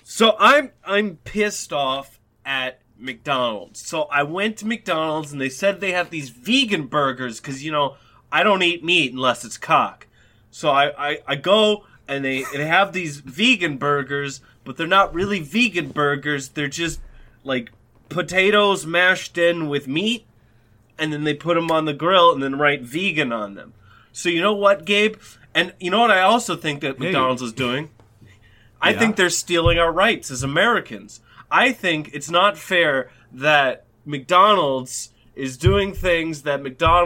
So I'm pissed off at McDonald's. So I went to McDonald's and they said they have these vegan burgers because, I don't eat meat unless it's cock. So I go and they have these vegan burgers, but they're not really vegan burgers. They're just like potatoes mashed in with meat, and then they put them on the grill and then write vegan on them. So you know what, Gabe? And you know what I also think that McDonald's is doing? I think they're stealing our rights as Americans. I think it's not fair that McDonald's is doing things that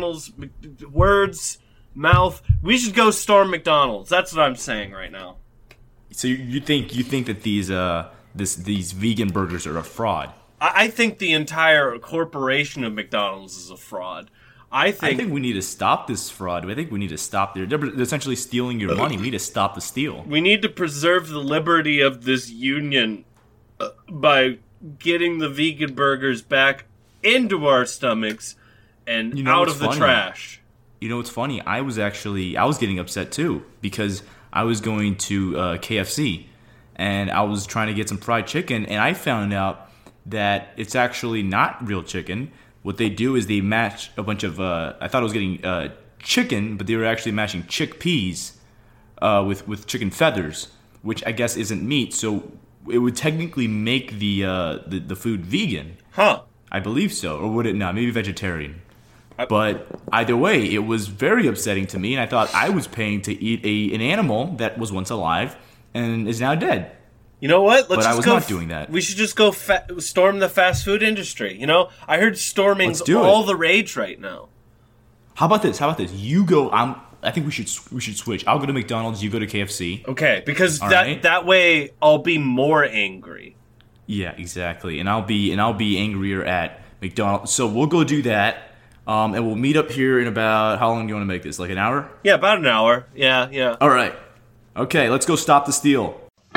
mouth. We should go storm McDonald's. That's what I'm saying right now. So you think that these vegan burgers are a fraud? I think the entire corporation of McDonald's is a fraud. I think we need to stop this fraud. I think we need to stop. They're essentially stealing your money. We need to stop the steal. We need to preserve the liberty of this union by getting the vegan burgers back into our stomachs and out of the trash. You know what's funny? I was getting upset too because I was going to KFC and I was trying to get some fried chicken, and I found out that it's actually not real chicken. What they do is they match a bunch of, I thought I was getting chicken, but they were actually matching chickpeas with chicken feathers, which I guess isn't meat. So it would technically make the food vegan. Huh. I believe so. Or would it not? Maybe vegetarian. But either way, it was very upsetting to me, and I thought I was paying to eat an animal that was once alive and is now dead. You know what? But I was not doing that. We should just go storm the fast food industry. I heard storming's all the rage right now. How about this? You go. I think we should switch. I'll go to McDonald's. You go to KFC. Okay, because that way I'll be more angry. Yeah, exactly. And I'll be angrier at McDonald's. So we'll go do that. And we'll meet up here in about, how long do you want to make this? Like an hour? Yeah, about an hour. Yeah. All right. Okay, let's go stop the steal.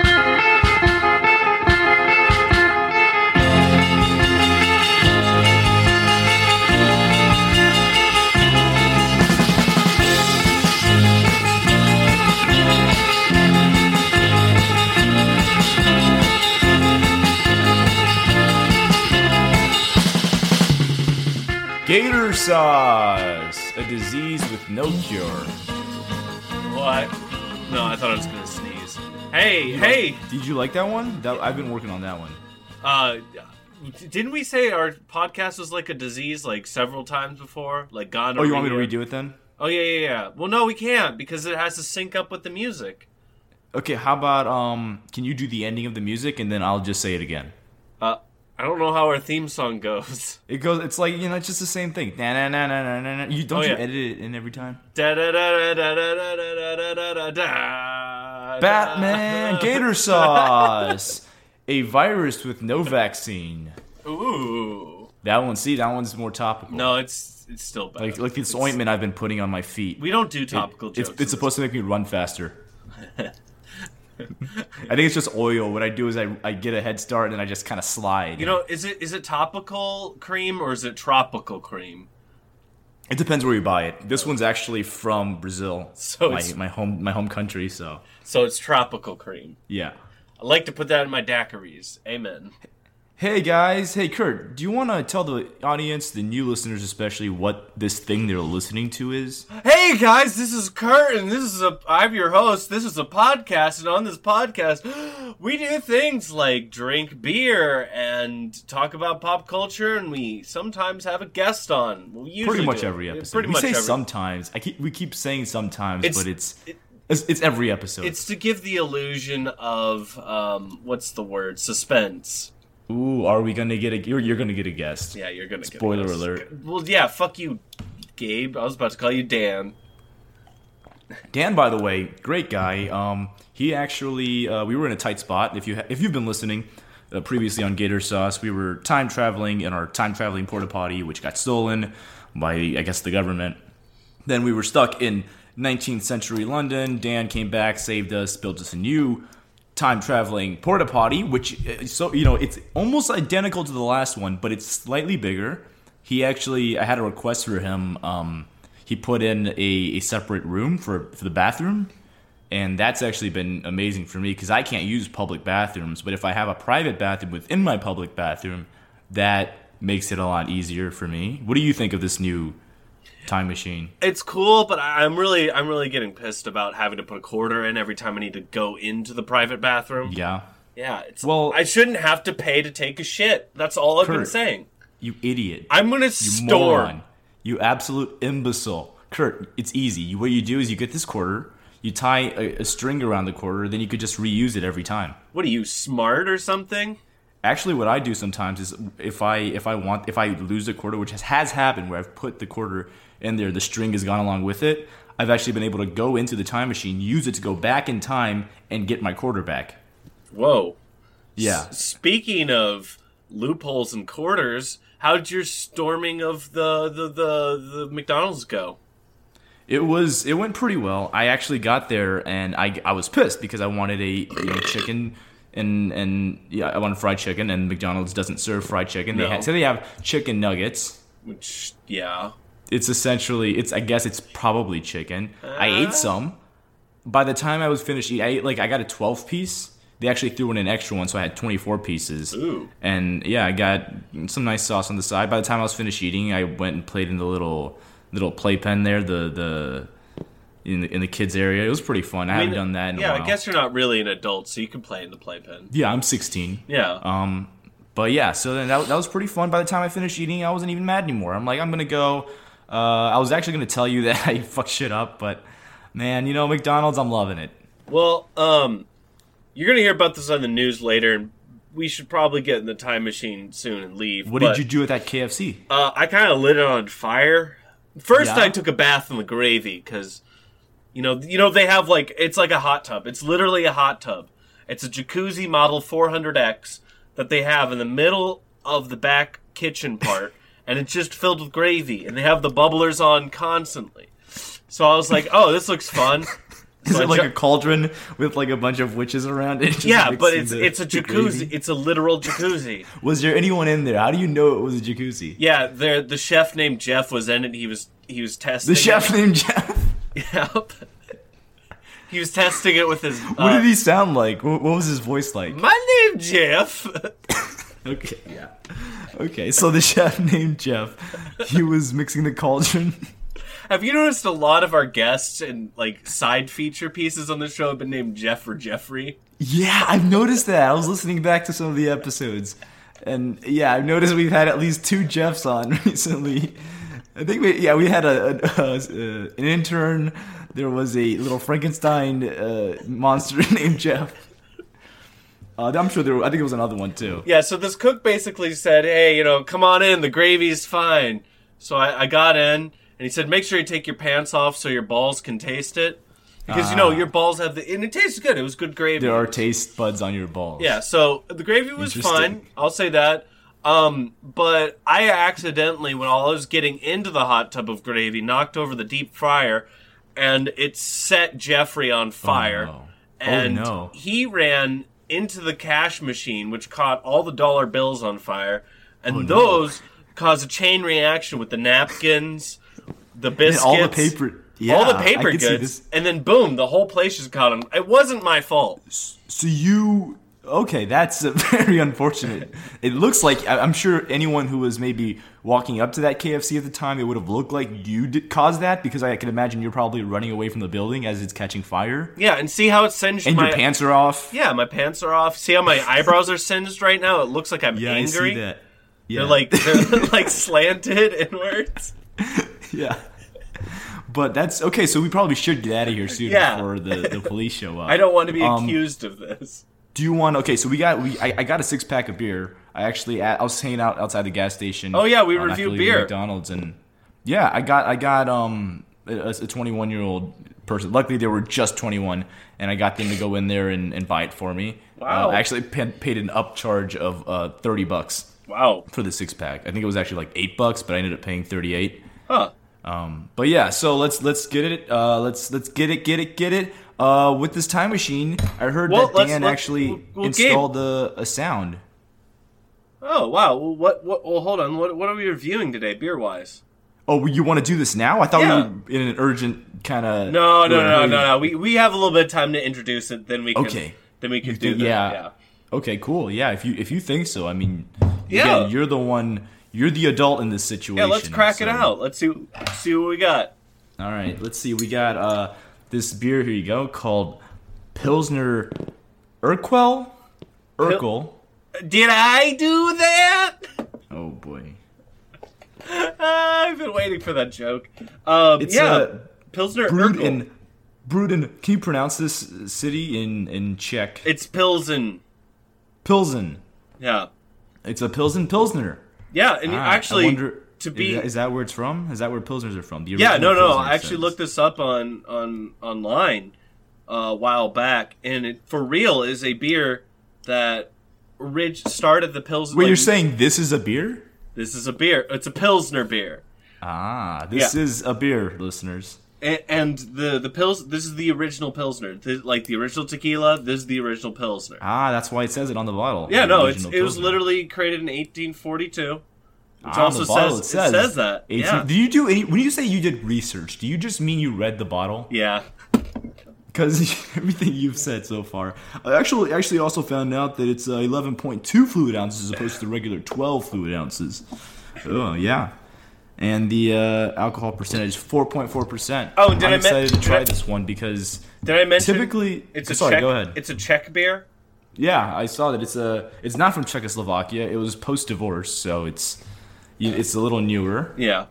Gator sauce, a disease with no cure. What? No, I thought I was gonna sneeze. Hey! Did you like that one? I've been working on that one. Didn't we say our podcast was like a disease like several times before? Like gonorrhea? Oh, you want me to redo it then? Oh, yeah. Well, no, we can't because it has to sync up with the music. Okay, how about, can you do the ending of the music and then I'll just say it again? I don't know how our theme song goes. It's like, it's just the same thing. You edit it in every time? Batman Gator sauce. A virus with no vaccine. Ooh. That one's more topical. No, it's still bad. Like this ointment I've been putting on my feet. We don't do topical jokes. It's supposed to make me run faster. I think it's just oil. What I do is I get a head start and then I just kind of slide. Is it topical cream or is it tropical cream? It depends where you buy it. This one's actually from Brazil, so my home country. So it's tropical cream. Yeah, I like to put that in my daiquiris. Amen. Hey guys, hey Kurt, do you want to tell the audience, the new listeners especially, what this thing they're listening to is? Hey guys, this is Kurt, and I'm your host. This is a podcast, and on this podcast, we do things like drink beer and talk about pop culture, and we sometimes have a guest on. Pretty much every episode. Sometimes. We keep saying sometimes, but it's every episode. It's to give the illusion of what's the word? Suspense. Ooh, are we gonna get a? You're gonna get a guest. Yeah, you're gonna. Spoiler alert. Well, yeah, fuck you, Gabe. I was about to call you Dan. Dan, by the way, great guy. He actually, we were in a tight spot. If you've been listening previously on Gator Sauce, we were time traveling in our time traveling porta potty, which got stolen by, I guess, the government. Then we were stuck in 19th century London. Dan came back, saved us, built us a new time-traveling porta potty, which, it's almost identical to the last one, but it's slightly bigger. I had a request for him. He put in a separate room for the bathroom, And that's actually been amazing for me because I can't use public bathrooms. But if I have a private bathroom within my public bathroom, that makes it a lot easier for me. What do you think of this new time machine? It's cool, but I'm really getting pissed about having to put a quarter in every time I need to go into the private bathroom. Yeah. Yeah. I shouldn't have to pay to take a shit. That's all I've been saying. You idiot. I'm going to store. Moron. You absolute imbecile. Kurt, it's easy. What you do is you get this quarter, you tie a string around the quarter, then you could just reuse it every time. What are you, smart or something? Actually, what I do sometimes is if I lose a quarter, which has happened where I've put the quarter in there, the string has gone along with it, I've actually been able to go into the time machine, use it to go back in time, and get my quarter back. Whoa. Yeah. Speaking of loopholes and quarters, how'd your storming of the McDonald's go? It went pretty well. I actually got there and I was pissed because I wanted a chicken and I wanted fried chicken, and McDonald's doesn't serve fried chicken. No. They have chicken nuggets, which yeah, it's essentially I guess it's probably chicken. I ate some. By the time I was finished eating, I got a 12 piece. They actually threw in an extra one, so I had 24 pieces. Ooh. And yeah, I got some nice sauce on the side. By the time I was finished eating, I went and played in the little playpen there, in the kids area. It was pretty fun. I haven't done that in a while. I guess you're not really an adult, so you can play in the playpen. Yeah, I'm 16. Yeah. But yeah, so then that was pretty fun. By the time I finished eating, I wasn't even mad anymore. I'm like, I'm gonna go. I was actually gonna tell you that I fucked shit up, but man, McDonald's, I'm loving it. Well, you're gonna hear about this on the news later, and we should probably get in the time machine soon and leave. What did you do at that KFC? I kind of lit it on fire. First, Yeah? I took a bath in the gravy because, they have it's like a hot tub. It's literally a hot tub. It's a jacuzzi model 400X that they have in the middle of the back kitchen part, and it's just filled with gravy, and they have the bubblers on constantly. So I was like, oh, this looks fun. Is it like a cauldron with like a bunch of witches around it? Yeah, but it's a jacuzzi. It's a literal jacuzzi. Was there anyone in there? How do you know it was a jacuzzi? Yeah, the chef named Jeff was in it. He was testing. The chef named Jeff. Yep. He was testing it with his. What did he sound like? What was his voice like? My name's Jeff. Okay, yeah. Okay, so the chef named Jeff, he was mixing the cauldron. Have you noticed a lot of our guests and side feature pieces on the show have been named Jeff or Jeffrey? Yeah, I've noticed that. I was listening back to some of the episodes, and yeah, I've noticed we've had at least 2 Jeffs on recently. I think we had an intern. There was a little Frankenstein monster named Jeff. I'm sure I think there was another one too. Yeah, so this cook basically said, hey, come on in, the gravy's fine. So I got in. And he said, make sure you take your pants off so your balls can taste it. Because, your balls have and it tastes good. It was good gravy. There are taste buds on your balls. Yeah, so the gravy was fine. I'll say that. But I accidentally, when I was getting into the hot tub of gravy, knocked over the deep fryer, and it set Jeffrey on fire. Oh, no. And he ran into the cash machine, which caught all the dollar bills on fire. And those caused a chain reaction with the napkins, the biscuits, and all the paper, all the paper goods, and then boom, the whole place just caught on. It wasn't my fault. So that's very unfortunate. It looks like, I'm sure anyone who was maybe walking up to that KFC at the time, it would have looked like you caused that, because I can imagine you're probably running away from the building as it's catching fire. Yeah, and see how it's singed. And your pants are off. Yeah, my pants are off. See how my eyebrows are singed right now? It looks like I'm angry. I see that. Yeah. They're slanted inwards. Yeah. But that's okay, so we probably should get out of here soon before the police show up. I don't want to be accused of this. Do you want? Okay, so I got a 6-pack of beer. I was hanging out outside the gas station. Oh yeah, we reviewed beer. McDonald's, and yeah, I got a 21-year-old person. Luckily, they were just 21, and I got them to go in there and buy it for me. Wow! I actually paid an upcharge of $30. Wow! For the 6-pack, I think it was actually like $8, but I ended up paying $38. Huh. But yeah, so let's get it. Let's get it. With this time machine, I heard that Dan actually installed a sound. Oh wow! Well, what? Well, hold on. What are we reviewing today, beer wise? Oh, you want to do this now? I thought Yeah. we were in an urgent kind of. No. We have a little bit of time to introduce it. Then we can. Okay. Then we can do that. Yeah. Okay, cool. Yeah, if you think so, I mean, Yeah. again, you're the one. You're the adult in this situation. Yeah. Let's crack it so- out. Let's see what we got. All right, let's see. We got this beer. Here you go, called Pilsner Urquell. Urkel. Did I do that? Oh boy. I've been waiting for that joke. It's Pilsner brewed Urquell. in. Can you pronounce this city in Czech? It's Pilsen. Pilsen. Yeah. It's a Pilsen Pilsner. Yeah, and actually, I wonder, to be is that where it's from? Is that where Pilsners are from? The yeah, original no. Pilsner, I it actually says. looked this up on online a while back, and it for real is a beer that started the Pilsner. Wait, you're saying this is a beer? This is a beer. It's a Pilsner beer. This is a beer, listeners. And the Pils. This is the original Pilsner. Like the original tequila. This is the original Pilsner. That's why it says it on the bottle. Yeah, The no, original it was Pilsner. literally created in 1842. Which On also the bottle says it says that. 18 Yeah. Do you do any? When you say you did research, do you just mean you read the bottle? Yeah. Because everything you've said so far, I actually also found out that it's 11.2 fluid ounces as opposed to the regular 12 fluid ounces. Oh yeah, and the alcohol percentage 4.4%. Oh, did I'm I excited to try did I- this one because Did I mention? typically it's a sorry. Czech, Go ahead. It's a Czech beer. Yeah, I saw that it's not from Czechoslovakia. It was post-divorce, so it's a little newer. Yeah.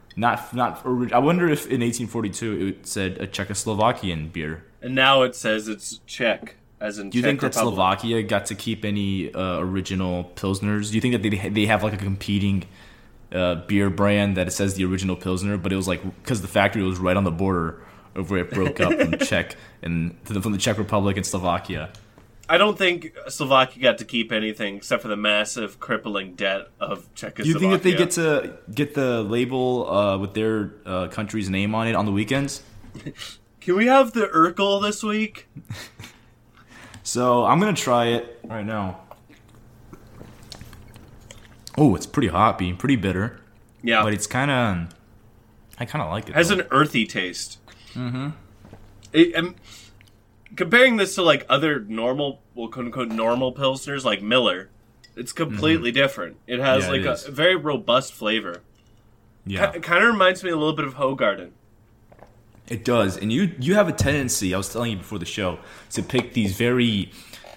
I wonder if in 1842 it said a Czechoslovakian beer. And now it says it's Czech, as in Do you Czech think that Republic. Slovakia got to keep any original Pilsners? Do you think that they have like a competing beer brand that it says the original Pilsner, but it was like because the factory was right on the border of where it broke up from from the Czech Republic and Slovakia? I don't think Slovakia got to keep anything except for the massive, crippling debt of Czechoslovakia. Do you think that they get the label with their country's name on it on the weekends? Can we have the Urkel this week? So I'm gonna try it right now. Oh, it's pretty hoppy, pretty bitter, Yeah. but it's kind of. I kind of like it. Has though. an earthy taste. Mm-hmm. Comparing this to like other normal, well, quote unquote, normal pilsners like Miller, it's completely different. It has Yeah, like it a is. very robust flavor. Yeah, It kind of reminds me a little bit of Hoegaarden. it does. And you have a tendency, I was telling you before the show, to pick these very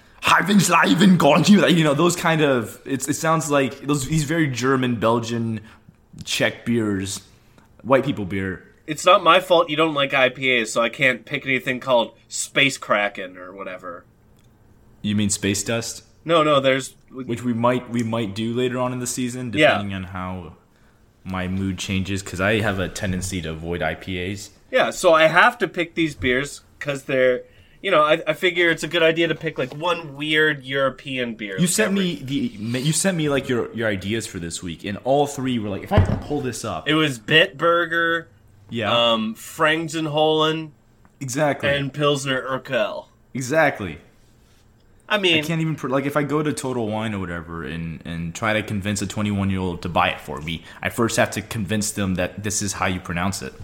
those kind of it sounds like these very German, Belgian, Czech beers, white people beer. It's not my fault you don't like IPAs, so I can't pick anything called Space Kraken or whatever. You mean Space Dust? No, there's... Which we might do later on in the season, depending on how my mood changes, because I have a tendency to avoid IPAs. Yeah, so I have to pick these beers because they're... You know, I figure it's a good idea to pick like one weird European beer. You sent me like your ideas for this week, and all three were like, if I can pull this up, It was Bitburger, yeah, Frangsenholen, exactly, and Pilsner Urquell. exactly. I I mean, can't even like if I go to Total Wine or whatever and try to convince a 21-year-old to buy it for me, I first have to convince them that this is how you pronounce it.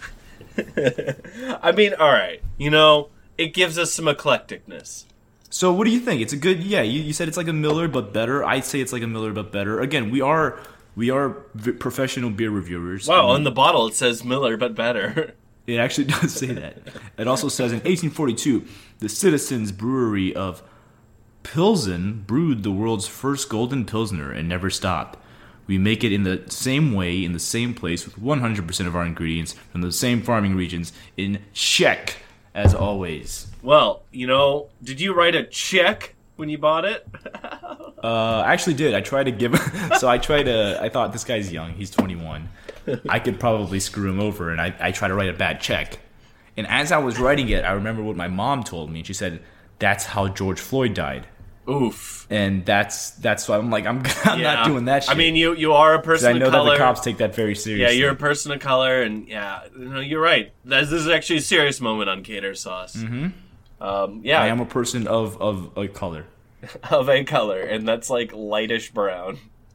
all right. You know, it gives us some eclecticness. So what do you think? It's a good, yeah. You said it's like a Miller but better. I'd say it's like a Miller but better. Again, we are professional beer reviewers. Wow, on the bottle it says Miller, but better. It actually does say that. It also says in 1842, the Citizens Brewery of Pilsen brewed the world's first golden pilsner and never stopped. We make it in the same way, in the same place, with 100% of our ingredients from the same farming regions in Czech, as always. Well, you know, did you write a check when you bought it? I actually did. I tried to give. I thought this guy's young. He's 21. I could probably screw him over, and I tried to write a bad check. And as I was writing it, I remember what my mom told me. She said, "That's how George Floyd died." Oof. And that's why I'm like, I'm not doing that shit. I mean, you are a 'Cause person I know of that color. the cops take that very Yeah, seriously. you're a person of color, and yeah, you know, you're right. This is actually a serious moment on Cater Sauce. Mm-hmm. Yeah, I am a person of a color. of a color, and that's like lightish brown.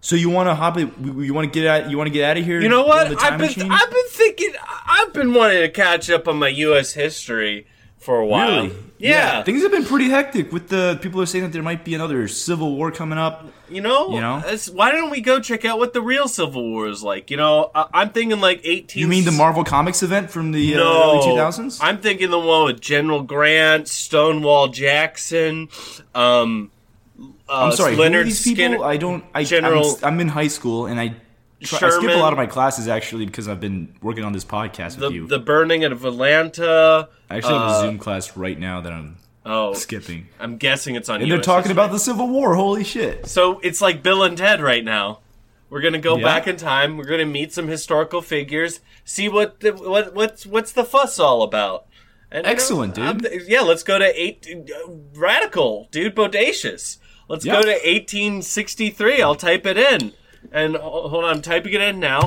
So you want to hop it? You want to get out? You want to get out of here? You know what? in the time machine? I've been thinking. I've been wanting to catch up on my U.S. history for a while. Really? Yeah. Things have been pretty hectic. With the people are saying that there might be another civil war coming up. You know. Why don't we go check out what the real Civil War is like? You know, I'm thinking like 18. You mean the Marvel Comics event from the no, early 2000s? I'm thinking the one with General Grant, Stonewall Jackson. I'm sorry. Leonard who are these people? Skinner, I'm in high school and I skip a lot of my classes actually because I've been working on this podcast with you. The burning of Atlanta. I actually have a Zoom class right now that I'm skipping. I'm guessing it's on. And they're talking about the Civil War. Holy shit! So it's like Bill and Ted right now. We're gonna go back in time. We're gonna meet some historical figures. See what's the fuss all about. And, excellent, dude. Let's go to radical, dude, bodacious. Let's go to 1863. I'll type it in. And hold on, I'm typing it in now.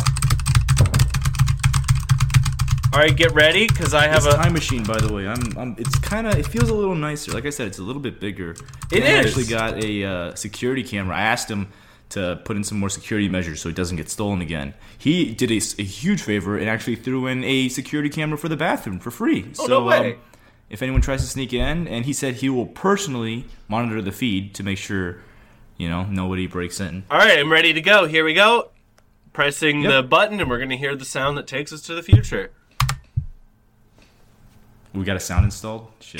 All right, get ready, because I have a time machine. By the way, it feels a little nicer. Like I said, it's a little bit bigger. It is. Actually got a security camera. I asked him to put in some more security measures so it doesn't get stolen again. He did a huge favor and actually threw in a security camera for the bathroom for free. Oh, no way. If anyone tries to sneak in, and he said he will personally monitor the feed to make sure, nobody breaks in. All right, I'm ready to go. Here we go. Pressing the button, and we're going to hear the sound that takes us to the future. We got a sound installed? Shit.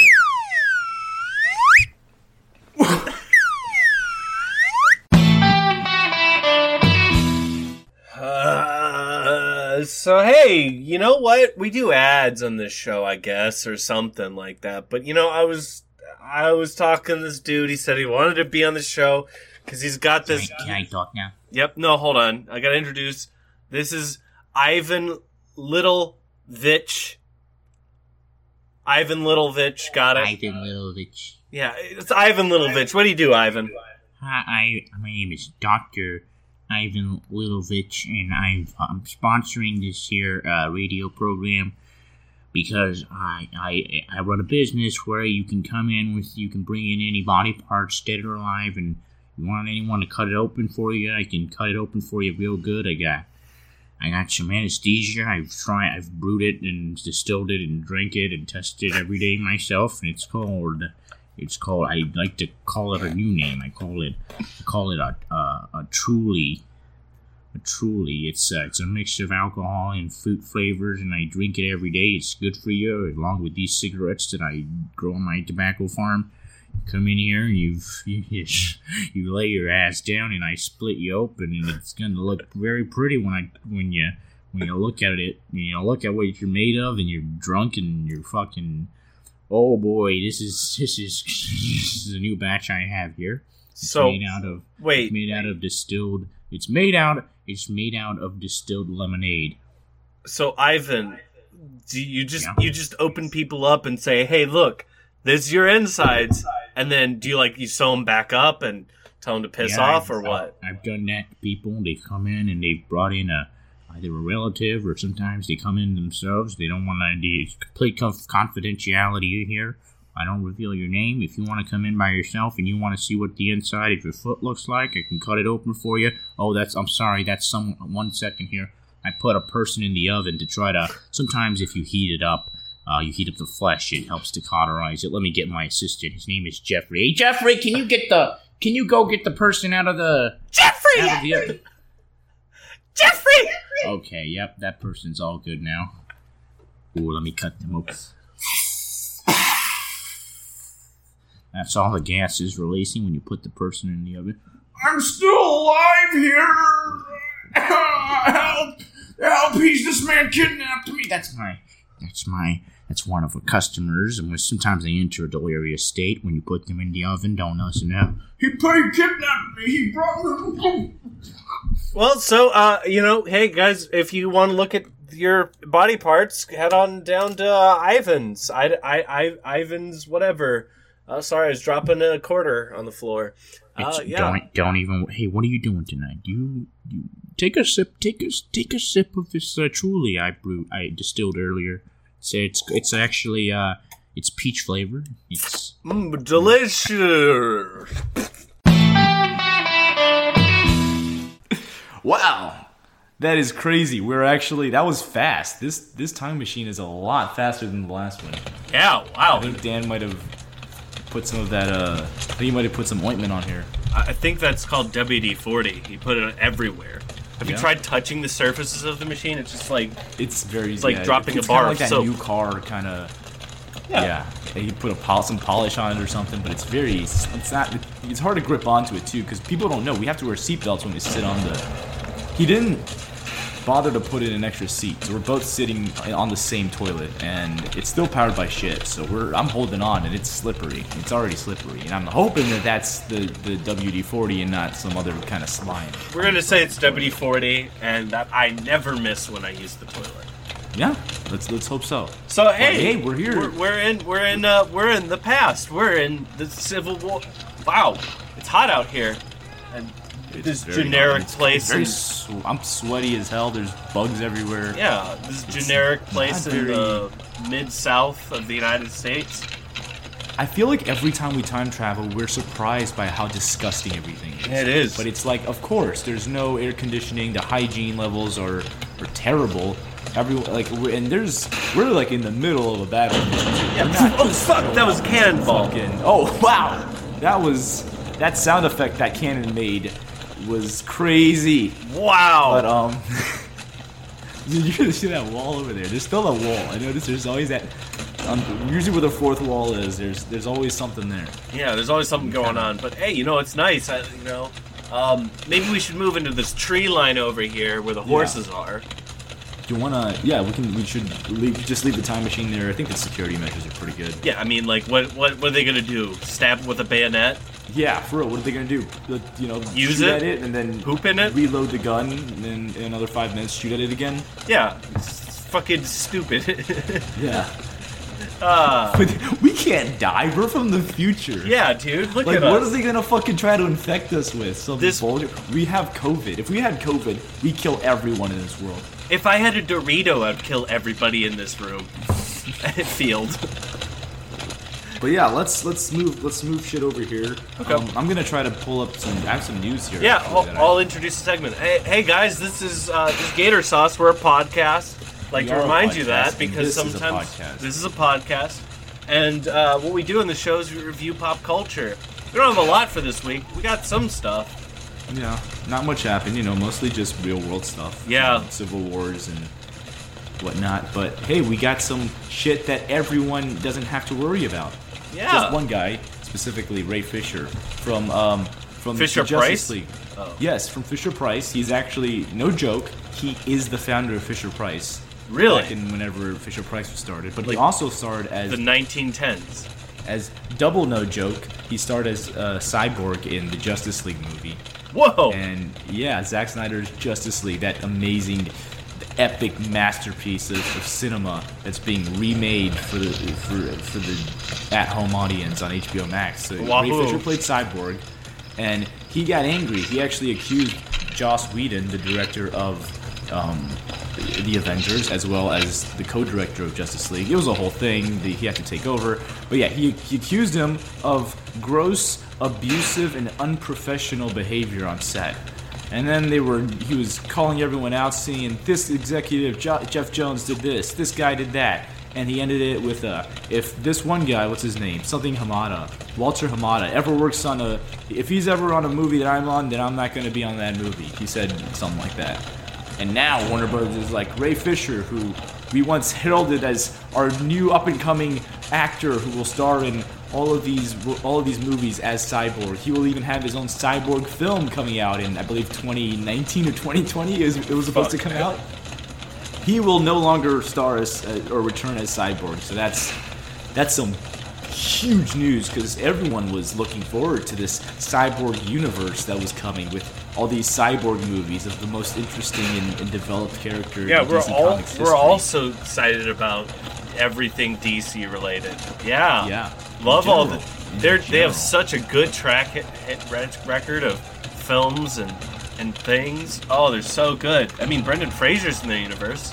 So hey, you know what? We do ads on this show, I guess, or something like that. But I was talking to this dude. He said he wanted to be on the show because he's got this. Can I talk now? Yep. No, hold on. I got to introduce. This is Ivan Littlevich. Ivan Littlevich, got it. Ivan Littlevich. Yeah, it's Ivan Littlevich. What do you do, Ivan? Hi, my name is Dr. Ivan Littlevich, and I'm sponsoring this here radio program because I run a business where you can come in you can bring in any body parts, dead or alive, and you want anyone to cut it open for you, I can cut it open for you real good. I got some anesthesia. I've brewed it and distilled it and drank it and tested it every day myself, and it's called. I like to call it a new name. I call it a Truly. A Truly. It's a mix of alcohol and fruit flavors, and I drink it every day. It's good for you, along with these cigarettes that I grow on my tobacco farm. Come in here, you lay your ass down, and I split you open, and it's gonna look very pretty when you look at it. Look at what you're made of, and you're drunk, and you're fucking. Oh boy, this is a new batch I have here. It's made out of distilled lemonade. So Ivan, do you just open people up and say, "Hey, look, this is your insides," and then do you sew them back up and tell them to piss off or what? I've done that to people. They've come in and they've brought in either a relative, or sometimes they come in themselves. They don't want to complete confidentiality here. I don't reveal your name. If you want to come in by yourself and you want to see what the inside of your foot looks like, I can cut it open for you. Oh, I'm sorry. That's 1 second here. I put a person in the oven to try to. Sometimes if you heat it up, you heat up the flesh. It helps to cauterize it. Let me get my assistant. His name is Jeffrey. Hey, Jeffrey, can you go get the person out of the oven? Jeffrey! Okay, yep, that person's all good now. Ooh, let me cut them open. That's all the gas is releasing when you put the person in the oven. I'm still alive here! Help! This man kidnapped me! That's one of our customers, and sometimes they enter a delirious state when you put them in the oven. Don't listen to him. He kidnapped me! He brought me... Well, so, hey, guys, if you want to look at your body parts, head on down to Ivan's. Ivan's whatever. Sorry, I was dropping a quarter on the floor. Don't even... Hey, what are you doing tonight? You take a sip. Take a sip of this Truly I distilled earlier. It's actually, it's peach flavor. It's... delicious! Wow, that is crazy. That was fast. This time machine is a lot faster than the last one. Yeah, wow. I think Dan might have put some of that. I think he might have put some ointment on here. I think that's called WD-40. He put it everywhere. Have you tried touching the surfaces of the machine? It's just like it's very. It's like dropping a bar of like soap. That new car kind of. Yeah. He put some polish on it or something, but it's hard to grip onto it too because people don't know. We have to wear seatbelts when we sit on the. He didn't bother to put in an extra seat, so we're both sitting on the same toilet, and it's still powered by shit. So I'm holding on, and it's slippery. It's already slippery, and I'm hoping that that's the WD-40 and not some other kind of slime. We're gonna say it's WD-40, and that I never miss when I use the toilet. Yeah, let's hope so. So hey, we're here. We're in the past. We're in the Civil War. Wow, it's hot out here, and this generic place. I'm sweaty as hell. There's bugs everywhere. Yeah, this generic place in the mid-south of the United States. I feel like every time we time travel, we're surprised by how disgusting everything is. Yeah, it is. But it's like, of course, there's no air conditioning. The hygiene levels are terrible. We're like in the middle of a battle. Yeah. Oh fuck! That was cannonball. Oh wow! That sound effect that cannon made was crazy. Wow. But you're gonna see that wall over there. There's still a wall. I noticed there's always that. Usually where the fourth wall is, there's always something there. Yeah, there's always something going on. But hey, it's nice. Maybe we should move into this tree line over here where the horses are. Do you wanna? Yeah, we should just leave the time machine there. I think the security measures are pretty good. Yeah, I mean, like, what are they gonna do? Stab with a bayonet? Yeah, for real. What are they gonna do? Use shoot it at it and then poop in it, reload the gun, and then in another 5 minutes shoot at it again. Yeah, it's fucking stupid. Yeah. But we can't die. We're from the future. Yeah, dude. Look at us. What are they gonna fucking try to infect us with? We have COVID. If we had COVID, we'd kill everyone in this world. If I had a Dorito, I'd kill everybody in this room. Field. But yeah, let's move shit over here. Okay. I'm gonna try to pull up I have some news here. Yeah, I'll introduce the segment. Hey guys, this is Gator Sauce. We're a podcast. Like to remind you that because sometimes this is a podcast, and what we do in the show is we review pop culture. We don't have a lot for this week. We got some stuff. Yeah, not much happened. Mostly just real world stuff. Yeah, civil wars and whatnot. But hey, we got some shit that everyone doesn't have to worry about. Yeah, just one guy, specifically Ray Fisher from Fisher the Justice Price? League. Oh. Yes, from Fisher Price. He's actually, no joke, he is the founder of Fisher Price. Really? Back in whenever Fisher Price was started. But he also starred as the 1910s. As double no joke, he starred as Cyborg in the Justice League movie. Whoa! And yeah, Zack Snyder's Justice League, that amazing, epic masterpiece of cinema that's being remade for the at-home audience on HBO Max. So Ray Fisher played Cyborg, and he got angry. He actually accused Joss Whedon, the director of the Avengers, as well as the co-director of Justice League. It was a whole thing. He had to take over. But yeah, he accused him of gross, abusive, and unprofessional behavior on set. And then he was calling everyone out, saying, this executive, Jeff Jones, did this guy did that. And he ended it with, if this one guy, what's his name? Something Hamada, Walter Hamada, ever works on if he's ever on a movie that I'm on, then I'm not going to be on that movie. He said something like that. And now Warner Bros. Is like Ray Fisher, who we once heralded as our new up-and-coming actor who will star in all of these movies as Cyborg. He will even have his own Cyborg film coming out in, I believe, 2019 or 2020. It was supposed to come out. He will no longer star as or return as Cyborg. So that's some huge news because everyone was looking forward to this Cyborg universe that was coming with all these Cyborg movies of the most interesting and developed character. Yeah, in DC Comics history. We're also excited about everything DC related. Yeah, love all the. They have such a good record of films and things. Oh, they're so good. I mean, Brendan Fraser's in the universe.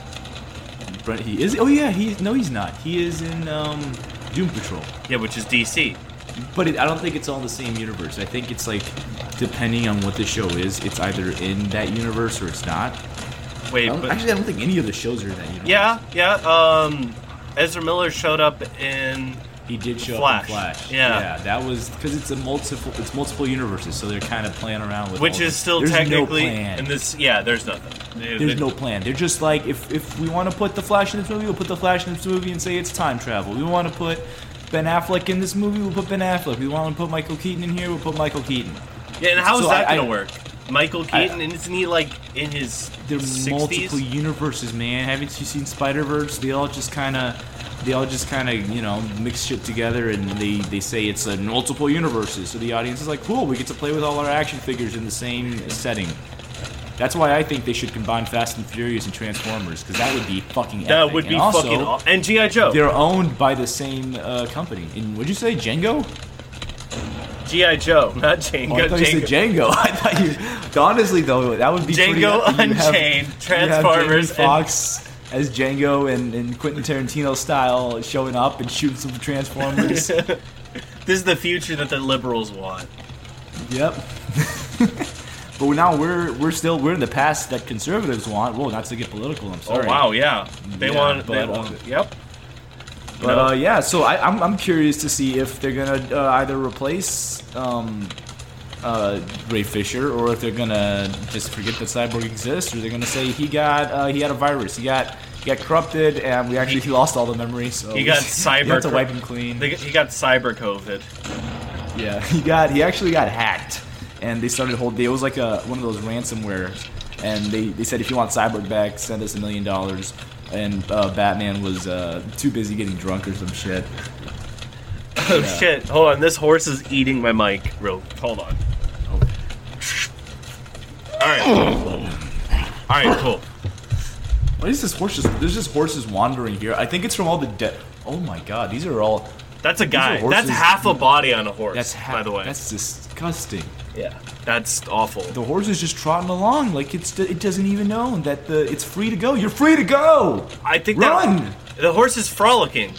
He is. Oh yeah, he's not. He is in Doom Patrol. Yeah, which is DC. But I don't think it's all the same universe. I think it's like, depending on what the show is, it's either in that universe or it's not. Wait, Actually, I don't think any of the shows are in that universe. Yeah. Ezra Miller showed up in. He did show Flash. up in Flash. Yeah, that was because it's multiple universes, so they're kind of playing around with. Which is still technically in this. Yeah, there's nothing. There's no plan. They're just like, if we want to put the Flash in this movie, we'll put the Flash in this movie and say it's time travel. We want to put Ben Affleck in this movie, we'll put Ben Affleck. We want to put Michael Keaton in here, we'll put Michael Keaton. Yeah, and how is that gonna work? Michael Keaton, and isn't he like in his There are 60s? multiple universes, man. Haven't you seen Spider-Verse? They all just kind of, mix shit together, and they say it's a multiple universes. So the audience is like, cool, we get to play with all our action figures in the same setting. That's why I think they should combine Fast and Furious and Transformers, because that would be fucking epic. That would be fucking awesome. And G.I. Joe. They're owned by the same company. And what'd you say, Django? G.I. Joe, not Django. Oh, I thought you said Django. I thought you. Honestly, though, that would be Django Unchained, Transformers, Jamie Foxx as Django and Quentin Tarantino style showing up and shooting some Transformers. This is the future that the liberals want. Yep. But now we're in the past that conservatives want. Whoa, not to get political. I'm sorry. Oh wow, yeah. They want. Yep. But yeah, so I'm curious to see if they're gonna either replace Ray Fisher, or if they're gonna just forget that Cyborg exists, or they're gonna say he had a virus, he got corrupted, and we actually lost all the memories. So he got cyber. You have to wipe him clean. He got cyber COVID. Yeah, he actually got hacked, and they started it was like one of those ransomware, and they said if you want Cyborg back, send us $1 million. And Batman was too busy getting drunk or some shit. Oh shit! Hold on, this horse is eating my mic. Hold on. All right, cool. What is this horse? There's just horses wandering here. I think it's from all the dead. Oh my god, these are all. That's a guy. That's half a body on a horse. By the way. That's disgusting. Yeah, that's awful. The horse is just trotting along like it doesn't even know that it's free to go. You're free to go. I think run. The horse is frolicking.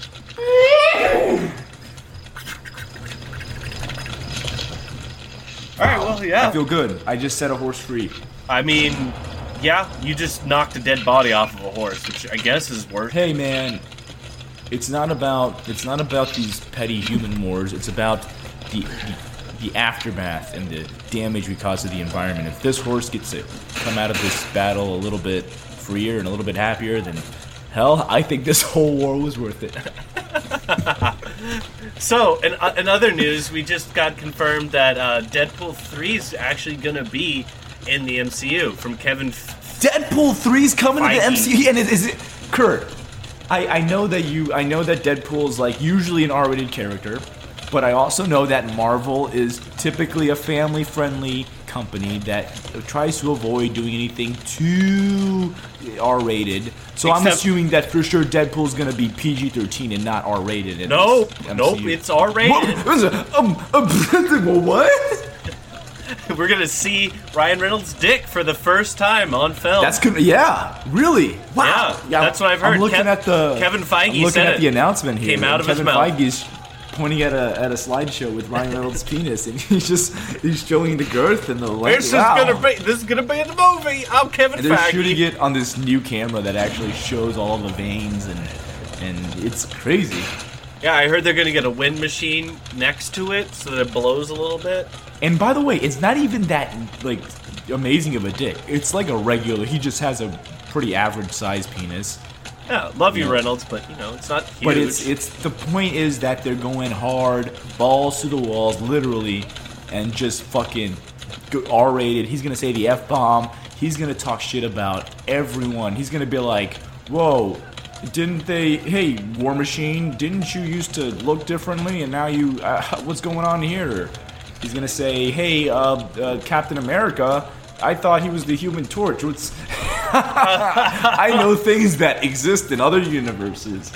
All right, well, yeah. I feel good. I just set a horse free. I mean, yeah, you just knocked a dead body off of a horse, which I guess is worth. Hey, man, it's not about these petty human wars. It's about the aftermath and the damage we cause to the environment. If this horse gets to come out of this battle a little bit freer and a little bit happier, then hell, I think this whole war was worth it. So, in other news, we just got confirmed that Deadpool 3 is actually going to be in the MCU from Kevin. Deadpool 3 is coming Feige. to the MCU, and is it Kurt? I know that Deadpool is like usually an R-rated character, but I also know that Marvel is typically a family-friendly company that tries to avoid doing anything too R-rated. So I'm assuming that for sure Deadpool's gonna be PG-13 and not R-rated. Nope, it's R-rated. What? We're gonna see Ryan Reynolds' dick for the first time on film. That's good. Yeah, really. Wow. Yeah, that's what I've heard. I'm looking at the Kevin Feige. I'm looking at the announcement here. Came out of his mouth. Kevin Feige's pointing at a slideshow with Ryan Reynolds' penis, and he's showing the girth and the length. This is gonna be in the movie. I'm Kevin and they're Feige. shooting it on this new camera that actually shows all the veins, and it's crazy. Yeah, I heard they're gonna get a wind machine next to it so that it blows a little bit. And by the way, it's not even that like amazing of a dick. It's like a regular. He just has a pretty average size penis. Yeah, love you, Reynolds, but it's not huge. But it's the point is that they're going hard, balls to the walls, literally, and just fucking R-rated. He's gonna say the F-bomb. He's gonna talk shit about everyone. He's gonna be like, "Whoa, didn't they? Hey, War Machine, didn't you used to look differently, and now you? What's going on here?" He's gonna say, "Hey, Captain America, I thought he was the Human Torch. What's?" I know things that exist in other universes.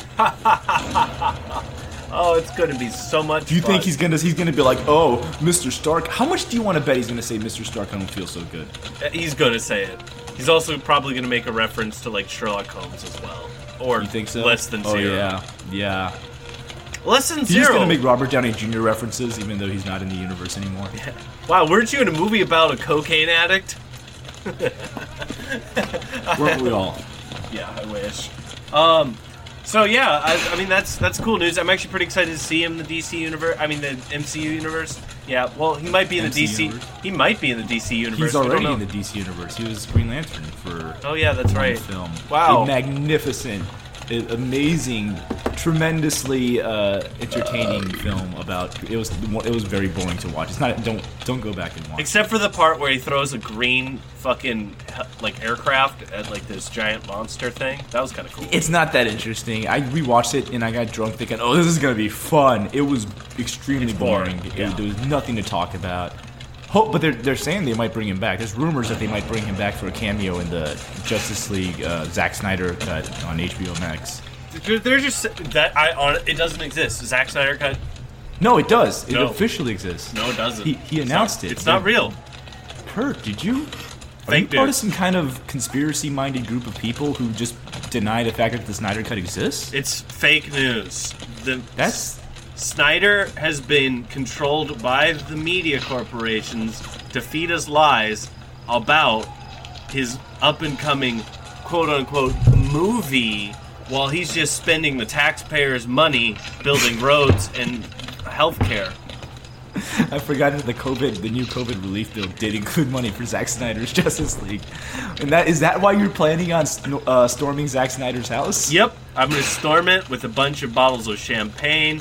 Oh, it's gonna be so much Do you fun. think he's gonna be like, "Oh, Mr. Stark"? How much do you want to bet he's gonna say, "Mr. Stark, I don't feel so good"? He's gonna say it. He's also probably gonna make a reference to like Sherlock Holmes as well, or You think so? less than zero. Oh yeah. Lesson He's zero. just gonna make Robert Downey Jr. references, even though he's not in the universe anymore. Wow, weren't you in a movie about a cocaine addict? Weren't we all? Yeah, I wish. So yeah, I mean that's cool news. I'm actually pretty excited to see him in the DC universe. I mean the MCU universe. Yeah, well he might be in the DC. universe? He might be in the DC universe. He's We don't already know. in the DC universe. He was Green Lantern for. Oh yeah, that's one right. Film. Wow. A magnificent, amazing, tremendously entertaining film about. It was very boring to watch. It's not. Don't go back and watch. Except for the part where he throws a green fucking like aircraft at like this giant monster thing. That was kind of cool. It's not that interesting. I rewatched it and I got drunk thinking, "Oh, this is gonna be fun." It was extremely boring. yeah. There was nothing to talk about. But they're saying they might bring him back. There's rumors that they might bring him back for a cameo in the Justice League Zack Snyder cut on HBO Max. They're just that it doesn't exist. Zack Snyder cut. No, it does. It No. officially exists. No, it doesn't. He announced it. It's not real. Kurt, did you? Are Fake you part news. of some kind of conspiracy-minded group of people who just deny the fact that the Snyder cut exists? It's fake news. That's Snyder has been controlled by the media corporations to feed us lies about his up-and-coming quote-unquote movie while he's just spending the taxpayers' money building roads and healthcare. I forgot that the new COVID relief bill did include money for Zack Snyder's Justice League, and is that why you're planning on storming Zack Snyder's house? Yep, I'm gonna storm it with a bunch of bottles of champagne,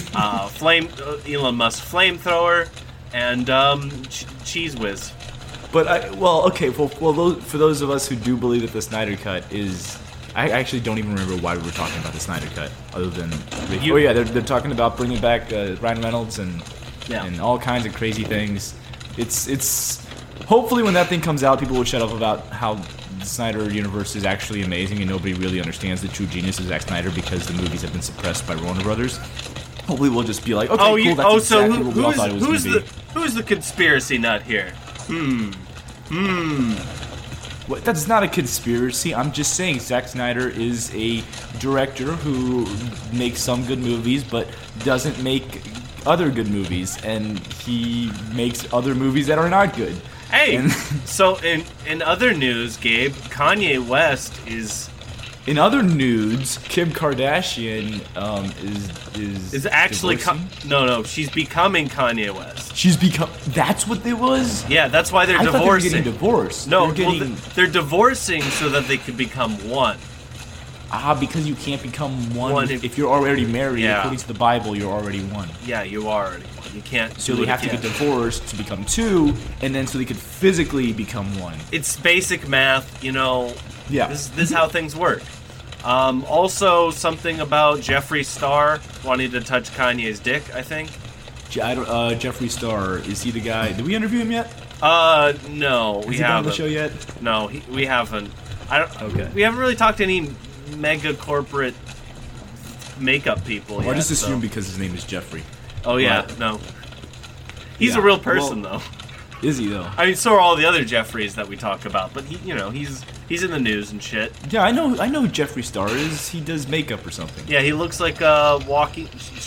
Elon Musk flamethrower, and Cheese Whiz. But for those of us who do believe that the Snyder cut is, I actually don't even remember why we were talking about the Snyder cut, other than they're talking about bringing back Ryan Reynolds and all kinds of crazy things. It's hopefully when that thing comes out, people will shut up about how the Snyder universe is actually amazing and nobody really understands the true genius of Zack Snyder because the movies have been suppressed by Warner Brothers. Hopefully we'll just be like, okay, cool, that's exactly what we all thought it was going to be. Who's the conspiracy nut here? What, that's not a conspiracy. I'm just saying Zack Snyder is a director who makes some good movies but doesn't make other good movies, and he makes other movies that are not good. Hey, so in other news, Gabe, Kanye West is... In other nudes, Kim Kardashian is actually... divorcing? No, she's becoming Kanye West. She's become... That's what it was? Yeah, that's why they're I thought divorcing. they were getting divorced. No, they're getting... they're divorcing so that they could become one. Because you can't become one if you're already married. Yeah. According to the Bible, you're already one. Yeah, you are already one. You can't. So do they it have to again. get divorced to become two, and then so they could physically become one. It's basic math, you know. Yeah. This is how things work. Also, something about Jeffree Star wanting to touch Kanye's dick, I think. Jeffree Star, is he the guy? Did we interview him yet? No, we Has he been on haven't. the show yet? No, we haven't. I don't. Okay. We haven't really talked to any mega corporate makeup people Well, yet. I just assumed so. because his name is Jeffrey. Oh yeah, But- no. He's Yeah, a real person well- though. Is he though? I mean, so are all the other Jeffreys that we talk about, but he's in the news and shit. Yeah, I know who Jeffree Star is. He does makeup or something. Yeah, he looks like a walking.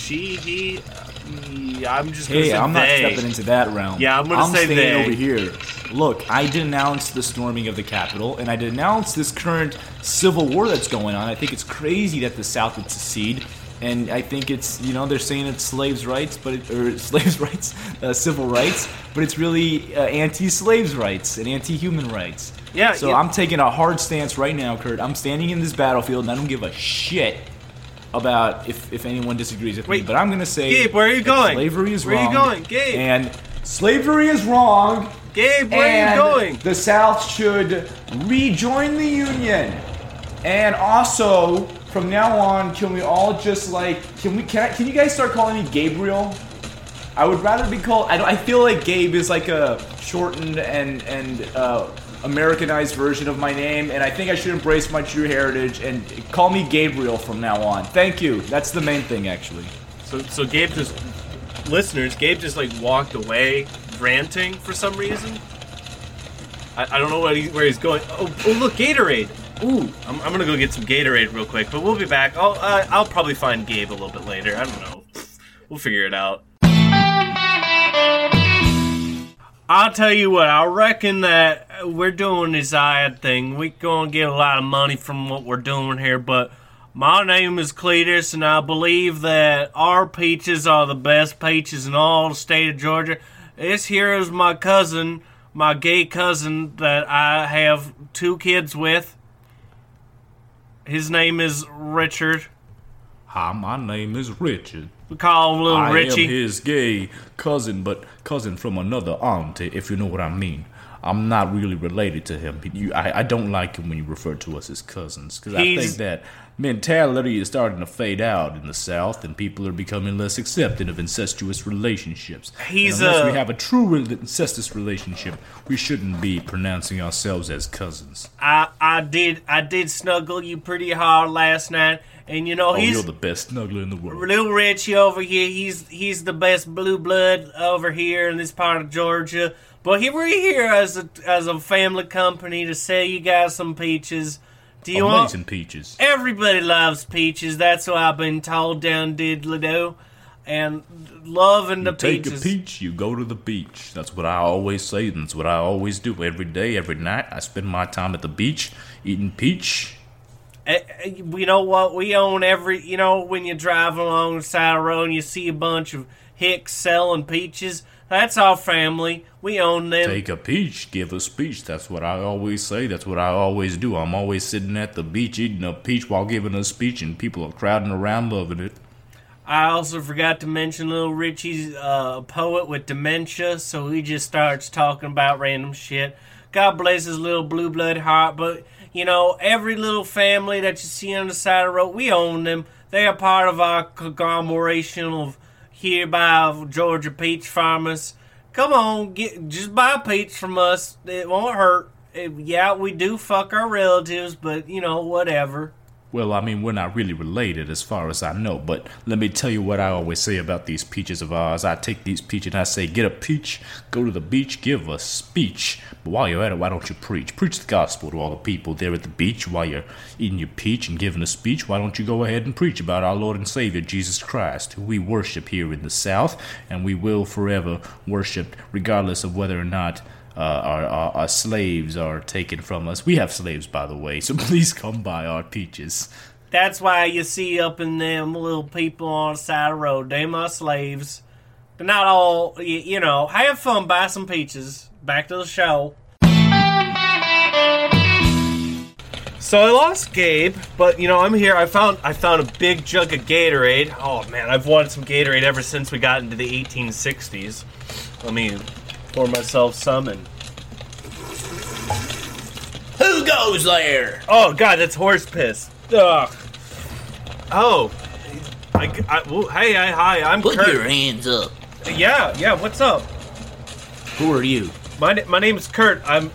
I'm just gonna Hey, say I'm not they. stepping into that realm. Yeah, I'm gonna say staying they. over here. Look, I denounced the storming of the Capitol, and I denounced this current civil war that's going on. I think it's crazy that the South would secede, and I think it's, they're saying it's civil rights, but it's really anti-slaves rights and anti-human rights. Yeah. So I'm taking a hard stance right now, Kurt. I'm standing in this battlefield, and I don't give a shit about if anyone disagrees with me. But I'm gonna say, Gabe, where are you that going? Slavery is Where wrong. are you going, Gabe? And slavery is wrong. Gabe, where are you and going? The South should rejoin the Union. And also, from now on, can we all just can you guys start calling me Gabriel? I would rather be called. I feel like Gabe is like a shortened and Americanized version of my name, and I think I should embrace my true heritage and call me Gabriel from now on. Thank you. That's the main thing, actually. So Gabe just walked away ranting for some reason. I don't know where he's going. Oh look, Gatorade. Ooh, I'm gonna go get some Gatorade real quick, but we'll be back. I'll probably find Gabe a little bit later. I don't know. We'll figure it out. I'll tell you what, I reckon that we're doing this ad thing. We're gonna get a lot of money from what we're doing here, but my name is Cletus, and I believe that our peaches are the best peaches in all the state of Georgia. This here is my cousin, my gay cousin that I have 2 kids with. His name is Richard. Hi, my name is Richard. We call him Little Richie. I am his gay cousin, but cousin from another auntie, if you know what I mean. I'm not really related to him. I don't like him when you refer to us as cousins, because I think that mentality is starting to fade out in the South, and people are becoming less accepting of incestuous relationships. Unless we have a true incestuous relationship, we shouldn't be pronouncing ourselves as cousins. I did snuggle you pretty hard last night. And you know you're the best snuggler in the world. Little Richie over here, he's the best blue blood over here in this part of Georgia. But we're here as a family company to sell you guys some peaches. Do you Amazing peaches. Everybody loves peaches. That's what I've been told down Diddly-do. And loving the peaches. Take a peach, you go to the beach. That's what I always say, and that's what I always do every day, every night. I spend my time at the beach eating peach. You know what? We own when you drive along the side of the road and you see a bunch of hicks selling peaches, that's our family. We own them. Take a peach, give a speech. That's what I always say. That's what I always do. I'm always sitting at the beach eating a peach while giving a speech, and people are crowding around loving it. I also forgot to mention Little Richie's a poet with dementia, so he just starts talking about random shit. God bless his little blue blood heart, but you know, every little family that you see on the side of the road, we own them. They are part of our conglomeration of hereby Georgia peach farmers. Come on, just buy a peach from us. It won't hurt. Yeah, we do fuck our relatives, but, you know, whatever. Well, I mean, we're not really related as far as I know, but let me tell you what I always say about these peaches of ours. I take these peaches and I say, get a peach, go to the beach, give a speech. But while you're at it, why don't you preach? Preach the gospel to all the people there at the beach while you're eating your peach and giving a speech. Why don't you go ahead and preach about our Lord and Savior, Jesus Christ, who we worship here in the South, and we will forever worship, regardless of whether or not our slaves are taken from us. We have slaves, by the way, so please come buy our peaches. That's why you see up in them little people on the side of the road. They my slaves. But not all, you know. Have fun, buy some peaches. Back to the show. So I lost Gabe, but you know, I'm here. I found a big jug of Gatorade. Oh man, I've wanted some Gatorade ever since we got into the 1860s. Let me pour myself some and... Who goes there? Oh god, that's horse piss. Ugh. Oh. Well, hey, hi, I'm Put Kurt. your hands up. Yeah, what's up? Who are you? My name's Kurt. I'm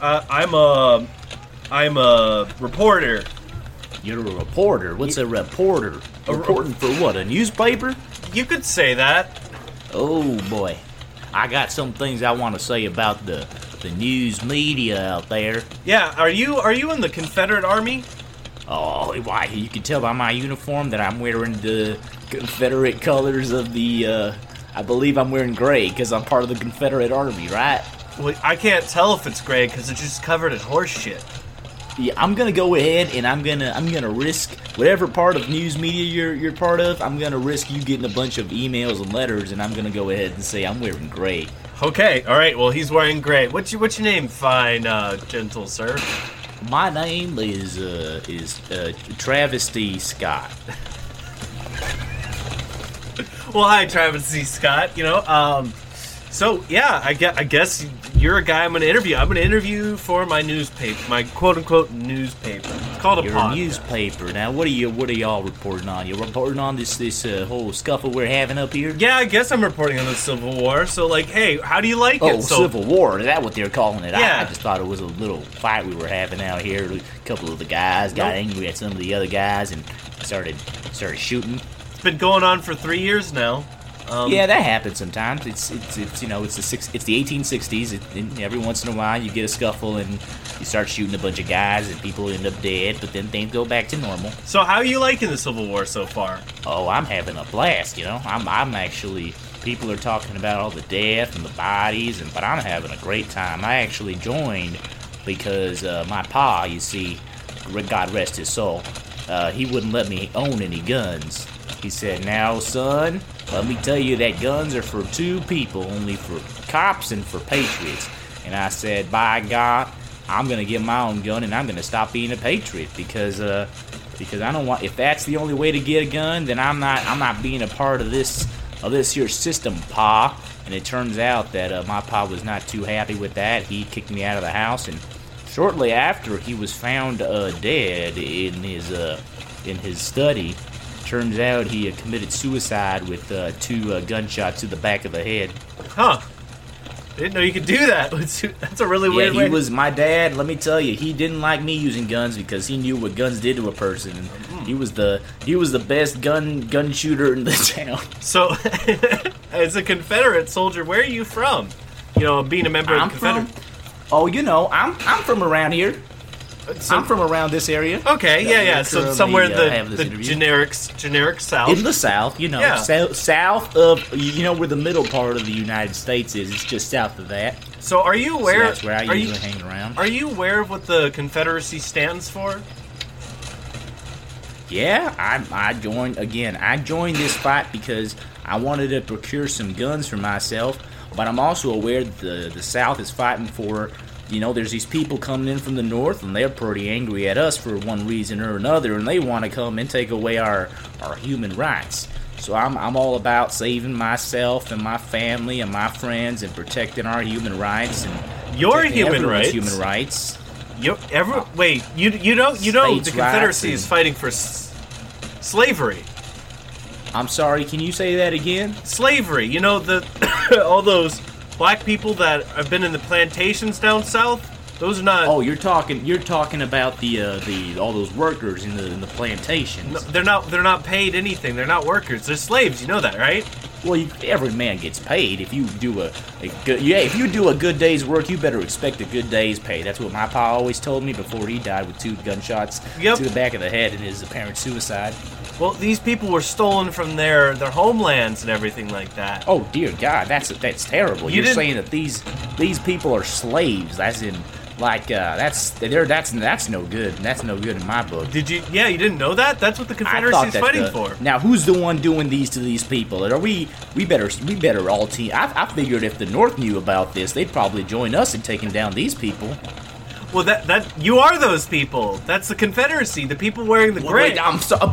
a reporter. You're a reporter? What's a reporter? Reporting for what, a newspaper? You could say that. Oh boy. I got some things I want to say about the news media out there. Yeah, are you in the Confederate Army? Oh, why? You can tell by my uniform that I'm wearing the Confederate colors of the, I believe I'm wearing gray because I'm part of the Confederate Army, right? Well, I can't tell if it's gray because it's just covered in horse shit. Yeah, I'm gonna go ahead and I'm gonna risk whatever part of news media you're part of. I'm gonna risk you getting a bunch of emails and letters, and I'm gonna go ahead and say I'm wearing gray. Okay, all right. Well, he's wearing gray. What's your name, fine, gentle sir? My name is Travesty Scott. Well, hi, Travis C. Scott. You know, so yeah, I guess you're a guy I'm gonna interview. I'm gonna interview for my newspaper, my quote-unquote newspaper. It's called a podcast. You're a newspaper. Now, what are y'all reporting on? You're reporting on this whole scuffle we're having up here? Yeah, I guess I'm reporting on the Civil War. So, like, hey, how do you like it? Oh, Civil War. Is that what they're calling it? Yeah. I just thought it was a little fight we were having out here. A couple of the guys got angry at some of the other guys and started shooting. It's been going on for 3 years now. Yeah, that happens sometimes. It's you know it's the 1860s. And every once in a while you get a scuffle and you start shooting a bunch of guys and people end up dead, but then things go back to normal. So how are you liking the Civil War so far? Oh, I'm having a blast. You know, I'm actually. People are talking about all the death and the bodies, but I'm having a great time. I actually joined because my pa, you see, God rest his soul, he wouldn't let me own any guns. He said, "Now, son, let me tell you that guns are for two people, only for cops and for patriots." And I said, "By God, I'm gonna get my own gun and I'm gonna stop being a patriot because I don't want. If that's the only way to get a gun, then I'm not being a part of this here system, Pa." And it turns out that my pa was not too happy with that. He kicked me out of the house, and shortly after, he was found dead in his study. Turns out he had committed suicide with 2 gunshots to the back of the head. Huh. I didn't know you could do that. That's a really weird way. Yeah, he was my dad. Let me tell you, he didn't like me using guns because he knew what guns did to a person. And he was the best gun shooter in the town. So, as a Confederate soldier, where are you from? You know, being a member of the Confederate. Oh, you know, I'm from around here. So, I'm from around this area. Okay, yeah. So somewhere the generic South. In the South, you know, south of, you know, where the middle part of the United States is. It's just south of that. So are you aware? So that's where I usually hang around. Are you aware of what the Confederacy stands for? Yeah, I joined this fight because I wanted to procure some guns for myself, but I'm also aware that the South is fighting for. You know, there's these people coming in from the north, and they're pretty angry at us for one reason or another, and they want to come and take away our human rights. So I'm all about saving myself and my family and my friends and protecting our human rights and your human rights. Human rights. You know the Confederacy is fighting for slavery. I'm sorry, can you say that again? Slavery. You know all those black people that have been in the plantations down south. Those are not. Oh, you're talking about the all those workers in the plantations. No, they're not paid anything. They're not workers. They're slaves. You know that, right? Well, every man gets paid. If you do if you do a good day's work, you better expect a good day's pay. That's what my pa always told me before he died with 2 gunshots to the back of the head in his apparent suicide. Well, these people were stolen from their homelands and everything like that. Oh dear God, that's terrible. You're saying that these people are slaves? As in, like that's no good. That's no good in my book. Did you? Yeah, you didn't know that? That's what the Confederacy is fighting for. Now, who's the one doing these to these people? Are we better all team? I figured if the North knew about this, they'd probably join us in taking down these people. Well, that you are those people. That's the Confederacy. The people wearing the gray. Wait, I'm sorry.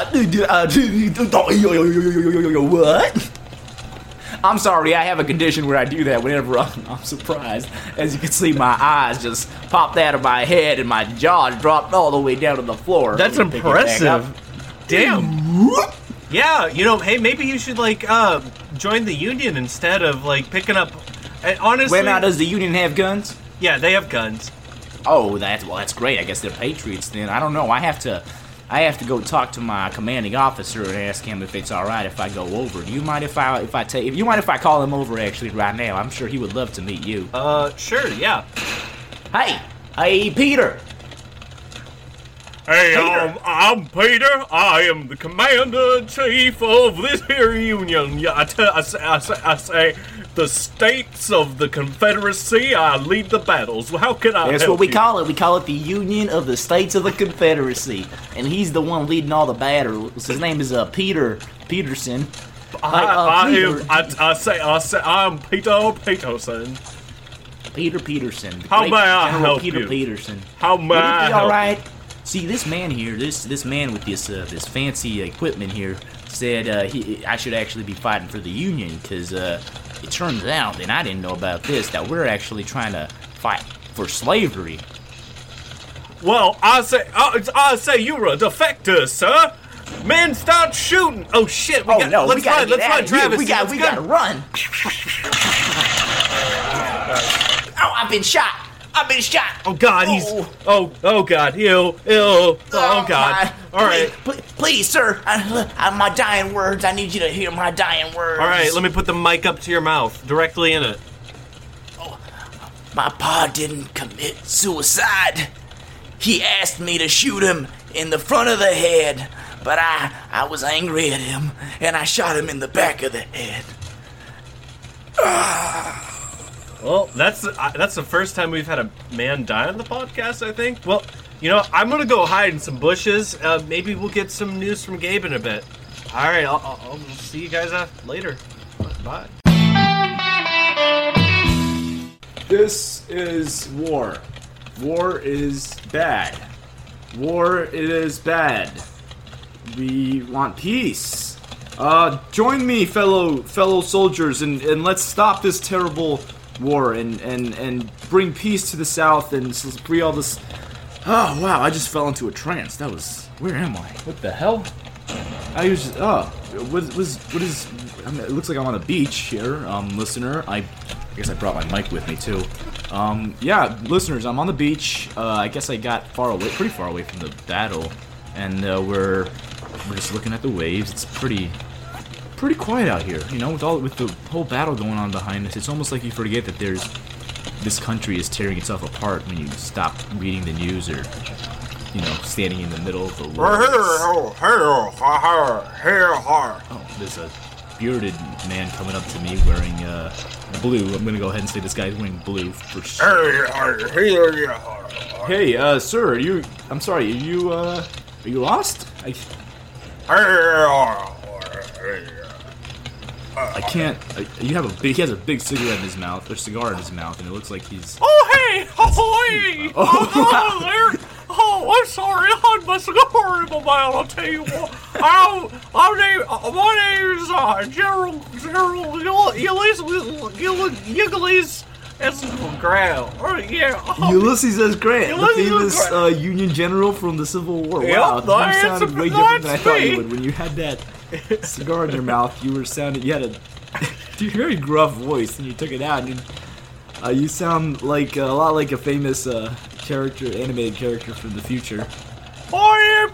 What? I'm sorry. I have a condition where I do that whenever I'm surprised. As you can see, my eyes just popped out of my head and my jaw dropped all the way down to the floor. That's impressive. Damn. Yeah. You know, hey, maybe you should join the Union instead of picking up. And honestly, well, now does the Union have guns? Yeah, they have guns. Oh, that's great. I guess they're patriots then. I don't know. I have to go talk to my commanding officer and ask him if it's all right if I go over. Do you mind if I call him over actually right now? I'm sure he would love to meet you. Sure, yeah. Hey, Peter. Hey, I'm Peter. I am the commander-in-chief of this here union. Yeah, I say, the states of the Confederacy, I lead the battles. How can I help you? That's what we call it. We call it the Union of the States of the Confederacy. And he's the one leading all the battles. His name is Peter Peterson. I say, I'm Peter Peterson. Peter Peterson. How may I help Peter you? Peterson. How may I help? All right. See, this man here, this man with this fancy equipment here, said I should actually be fighting for the Union because it turns out, and I didn't know about this, that we're actually trying to fight for slavery. Well, I say you're a defector, sir. Men, start shooting! Oh shit! Let's find Travis. We gotta run. Oh, I've been shot. Oh God, he's. Oh God, ew. Oh God. All right. Please, sir. My dying words. I need you to hear my dying words. All right, let me put the mic up to your mouth, directly in it. My pa didn't commit suicide. He asked me to shoot him in the front of the head, but I was angry at him, and I shot him in the back of the head. Well, that's the first time we've had a man die on the podcast, I think. Well, I'm gonna go hide in some bushes. Maybe we'll get some news from Gabe in a bit. All right, I'll see you guys later. Bye. This is war. War is bad. War, it is bad. We want peace. Join me, fellow soldiers, and let's stop this terrible war and bring peace to the South and free all this. Oh wow! I just fell into a trance. That was. Where am I? What the hell? I was just. What is? I mean, it looks like I'm on a beach here, listener. I guess I brought my mic with me too. Yeah, listeners, I'm on the beach. I guess I got pretty far away from the battle, and we're just looking at the waves. It's pretty quiet out here, with the whole battle going on behind us. It's almost like you forget that this country is tearing itself apart when you stop reading the news or, standing in the middle of the woods. Oh, there's a bearded man coming up to me wearing blue. I'm gonna go ahead and say this guy's wearing blue for sure. Hey, sir, I'm sorry, are you lost? I can't. He has a big cigarette in his mouth, or cigar in his mouth, and it looks like he's. Oh hey, ahoy! Oh there. Oh, I'm sorry, I had my cigar in my mouth. I'll tell you what. My name is General Ulysses S. Grant. Yeah. Ulysses S. Grant, the famous Union general from the Civil War. Wow, you sounded way different than I thought you would. When you had that cigar in your mouth, you had a very gruff voice, and you took it out, and you sound like a lot like a famous animated character from the future. Oh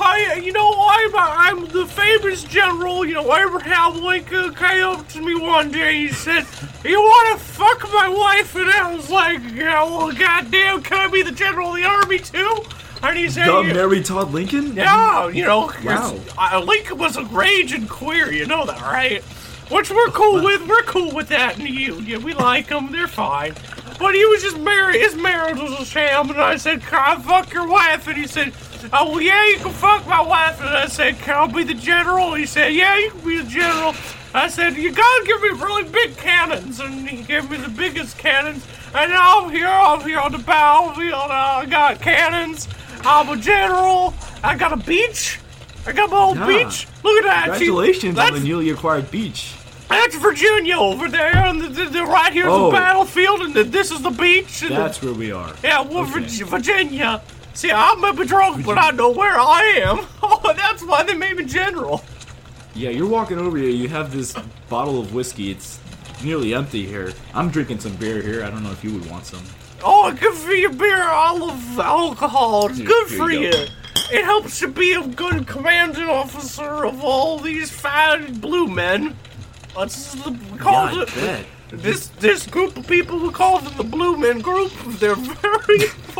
yeah, I'm the famous general. Abraham Lincoln came up to me one day. He said, "You want to fuck my wife?" And I was like, "Yeah, well, goddamn, can I be the general of the army too?" And he said, Mary Todd Lincoln? Yeah, wow. Lincoln was a raging queer, you know that, right? Which we're cool with. We're cool with that in the Union. We like them. They're fine. But he was just married. His marriage was a sham. And I said, "Can I fuck your wife?" And he said, "Oh, well, yeah, you can fuck my wife." And I said, "Can I be the general?" He said, "Yeah, you can be the general." I said, "You gotta give me really big cannons." And he gave me the biggest cannons. And now I'm here on the battlefield. I got cannons. I'm a general. I got a beach. I got my own beach. Look at that. Congratulations on the newly acquired beach. That's Virginia over there, and the right here's the battlefield, and this is the beach. And that's where we are. Yeah, we're Virginia. See, I may be drunk, but I know where I am. Oh, that's why they made me general. Yeah, you're walking over here. You have this bottle of whiskey. It's nearly empty here. I'm drinking some beer here. I don't know if you would want some. Oh, good for your beer. I love alcohol. It's good for you. It helps you be a good commanding officer of all these fine blue men. We call it. This group of people, we call them the Blue Men Group. They're very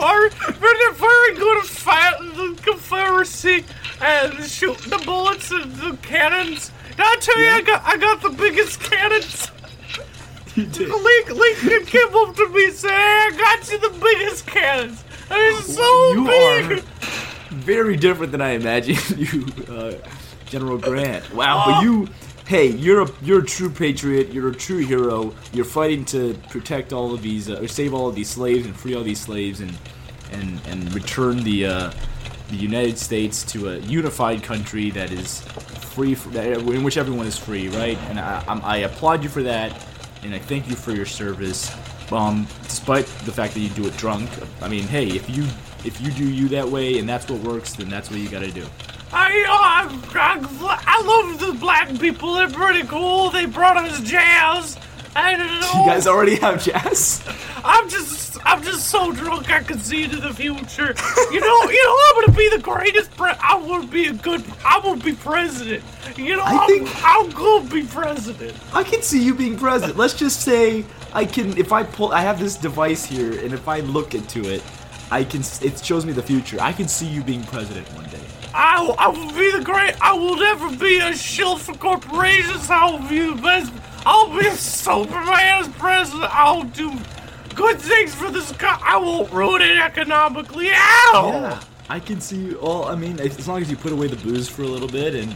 good at fighting the Confederacy and shooting the bullets and the cannons. Did I tell you I got the biggest cannons? You did. Lincoln came up to me and said, "Hey, I got you the biggest cannons." And it's so big. Are very different than I imagined you, General Grant. Wow, but you're a true patriot. You're a true hero. You're fighting to protect all of these, or save all of these slaves and free all these slaves, and return the United States to a unified country that is free, in which everyone is free, right? And I applaud you for that, and I thank you for your service. Despite the fact that you do it drunk, I mean, hey, if you do you that way and that's what works, then that's what you gotta do. I love the black people. They're pretty cool. They brought us jazz. You guys already have jazz? I'm just I'm just so drunk I can see into the future. I'm gonna be the greatest. I will be president. I'm gonna be president. I can see you being president. Let's just say I have this device here, and if I look into it, it shows me the future. I can see you being president one day. I will be the great. I will never be a shill for corporations. I will be the best. I'll be Superman as president. I'll do good things for this country. I won't ruin it economically. Ow! Yeah, I can see you. Well, I mean, as long as you put away the booze for a little bit and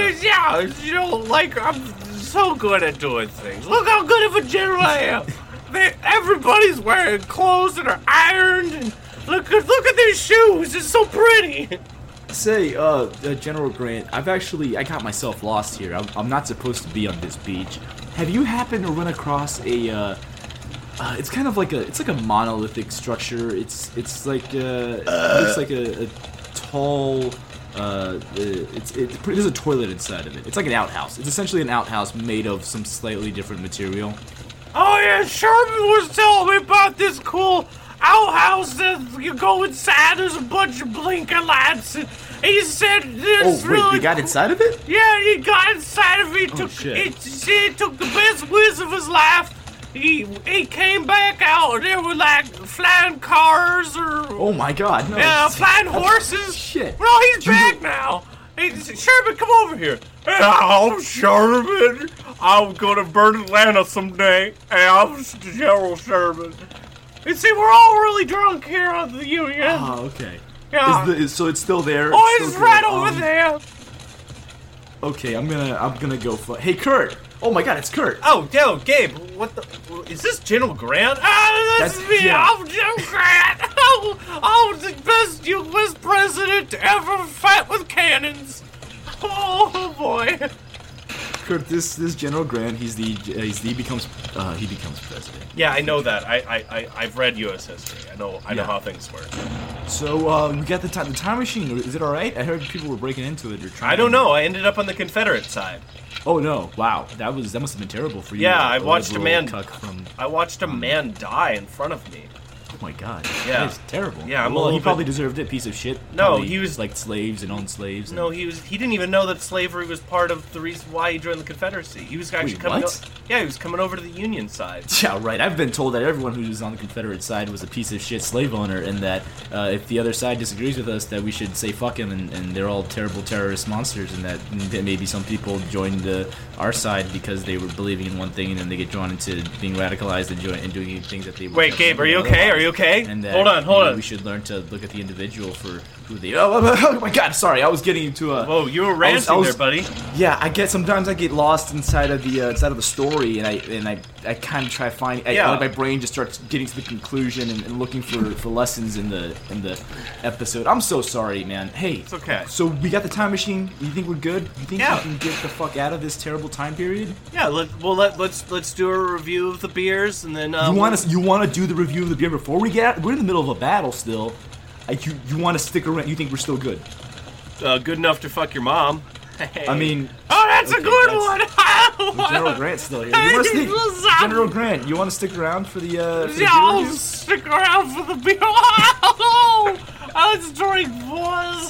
I'm so good at doing things. Look how good of a general I am. Everybody's wearing clothes that are ironed, and look at their shoes. It's so pretty. Say, General Grant, I got myself lost here. I'm not supposed to be on this beach. Have you happened to run across it's kind of like a monolithic structure. It looks like a tall, there's a toilet inside of it. It's like an outhouse. It's essentially an outhouse made of some slightly different material. Oh yeah, Sherman was telling me about this cool outhouse that you go inside. There's a bunch of blinking lights, and he said this. Oh wait, you got inside of it? Yeah, he got inside of it. He took the best whiz of his life. He came back out, and there were like flying cars or. Oh my God! No. Yeah, flying horses. Shit. Well, he's back now. Hey, Sherman, come over here. Hey, I'm Sherman. I'm gonna burn Atlanta someday. Hey, I'm General Sherman. You see, we're all really drunk here on the Union. Oh, okay. Yeah. So it's still there? Oh, it's right over there. Okay, I'm gonna go. Hey, Kurt. Oh my God, it's Kurt. Oh, yo, Gabe. What the? Is this General Grant? That's me. Yeah. I'm General Grant. I'm the best U.S. president to ever fight with cannons. Oh boy. Kurt, this General Grant, he becomes president. Yeah, I know that. I've read U.S. history. I know how things work. So we got the time machine. Is it all right? I heard people were breaking into it or trying. I don't know. I ended up on the Confederate side. Oh no! Wow, that must have been terrible for you. Yeah, I watched a man die in front of me. Oh my God! Yeah, that's terrible. Yeah, well, he probably deserved it. Piece of shit. No, probably he was like slaves and owned slaves. No, he didn't even know that slavery was part of the reason why he joined the Confederacy. He was actually coming. Yeah, he was coming over to the Union side. Yeah, right. I've been told that everyone who was on the Confederate side was a piece of shit slave owner, and that if the other side disagrees with us, that we should say fuck him, and they're all terrible terrorist monsters, and that maybe some people joined our side because they were believing in one thing, and then they get drawn into being radicalized and doing things that they. Wait, Gabe, are you okay? Are you okay? And hold on. We should learn to look at the individual for who they. Oh my God! Sorry, I was getting into a. Whoa, you were ranting there, buddy. Yeah, sometimes I get lost inside of the story, and I kind of try finding. My brain just starts getting to the conclusion and looking for lessons in the episode. I'm so sorry, man. Hey, it's okay. So we got the time machine. You think we're good? You think we can get the fuck out of this terrible time period? Yeah. Let's do a review of the beers, and then you want to do the review of the beer before we get out? We're in the middle of a battle still. You want to stick around? You think we're still good? Good enough to fuck your mom. Hey. I mean... Oh, that's a good one! General Grant's still here. General Grant, you want to stick around for the I'll stick around for the beer. Let's drink, boys.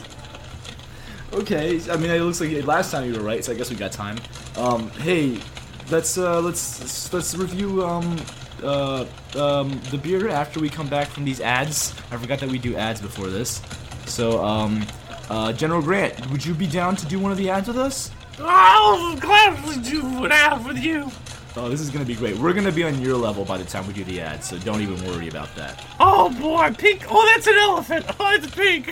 Okay, I mean, it looks like last time you were right, so I guess we got time. Hey, let's review, the beer after we come back from these ads. I forgot that we do ads before this. So, General Grant, would you be down to do one of the ads with us? I'll gladly do an ad with you. Oh, this is gonna be great. We're gonna be on your level by the time we do the ads, so don't even worry about that. Oh boy, pink! Oh, that's an elephant! Oh, it's pink!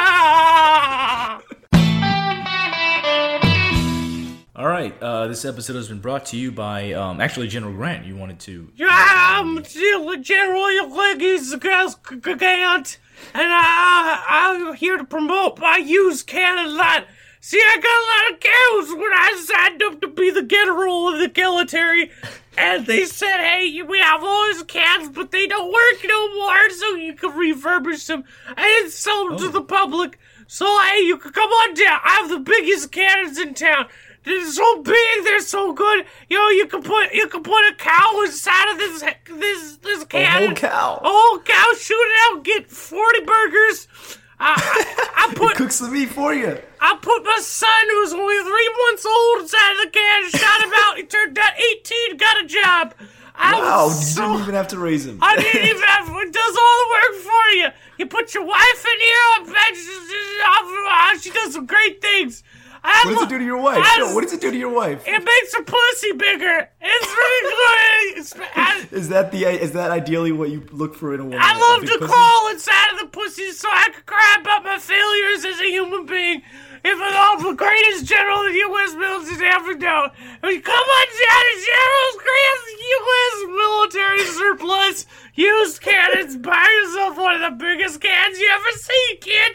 All right, this episode has been brought to you by, actually, General Grant. You wanted to... Yeah, I'm General Legis Grant, and I'm here to promote my used cannon line. See, I got a lot of cows when I signed up to be the general of the military, and they said, hey, we have all these cans, but they don't work no more, so you can refurbish them and sell them to the public. So, hey, you can come on down. I have the biggest cannons in town. They're so big. They're so good. You can put a cow inside of this can. A whole cow. A whole cow. Shoot it out. Get 40 burgers. I put It cooks the meat for you. I put my son, who's only 3 months old, inside of the can. Shot him out. He turned out 18. Got a job. Wow, you didn't even have to raise him. I didn't even have to. It does all the work for you. You put your wife in here. I bet she does some great things. What does it do to your wife? What does it do to your wife? It makes her pussy bigger. It's really good. Is that ideally what you look for in a woman? I love to crawl inside of the pussy so I can cry about my failures as a human being. If I'm the greatest general the U.S. military ever known. Come on, Johnny General's greatest U.S. military surplus. Used cannons. Buy yourself one of the biggest cans you ever see, kid.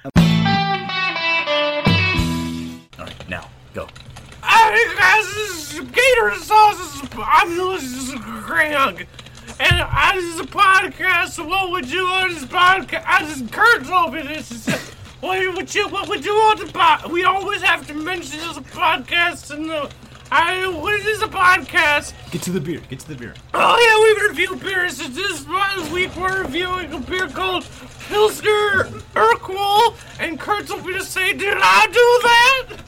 Alright, now, go. Hey guys, this is Gator Sauce. I'm Ulysses Greyhound. And this is a podcast, so what would you on this podcast? This is Kurt's over this. What would you on the podcast? We always have to mention this podcast and what is a podcast? Get to the beer. Oh yeah, we review beers. This week we're reviewing a beer called Pilsner Urquell, and Kurt's hoping to say, did I do that?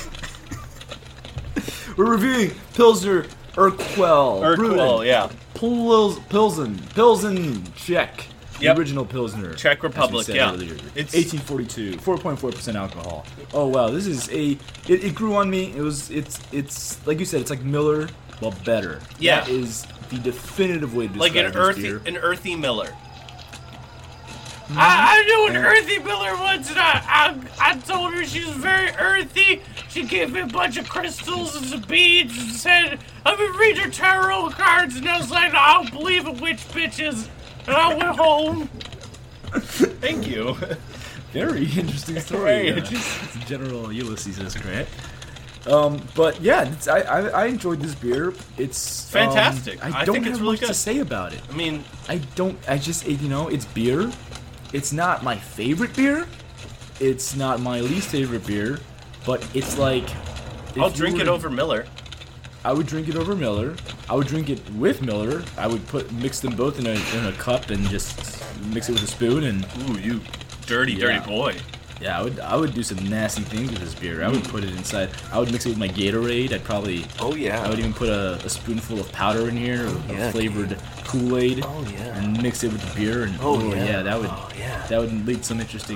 We're reviewing Pilsner Urquell. Urquell, yeah. Pilsen, Czech. Yep. The original Pilsner. Czech Republic, yeah. Earlier. It's 1842, 4.4% alcohol. Oh wow, this is it grew on me. It's like you said, it's like Miller, well better. Yeah. That is the definitive way to describe like an earthy Miller. Mm-hmm. I knew an earthy Miller once, and I told her she was very earthy. She gave me a bunch of crystals and some beads and said, "I'm gonna read your tarot cards," and I was like, "I don't believe in witch bitches." And I went home. Thank you. Very interesting story. General Ulysses is great. But yeah, I enjoyed this beer. It's fantastic. I don't think have it's really much good to say about it. I mean, it's beer. It's not my favorite beer. It's not my least favorite beer. But it's like, I'll drink it over Miller. I would drink it over Miller. I would drink it with Miller. I would mix them both in a cup and just mix it with a spoon and. Ooh, you dirty boy. Yeah, I would do some nasty things with this beer. I would put it inside. I would mix it with my Gatorade. I'd probably. Oh yeah. I would even put a spoonful of powder in here, of flavored Kool-Aid. Oh yeah. And mix it with the beer and. That would lead some interesting.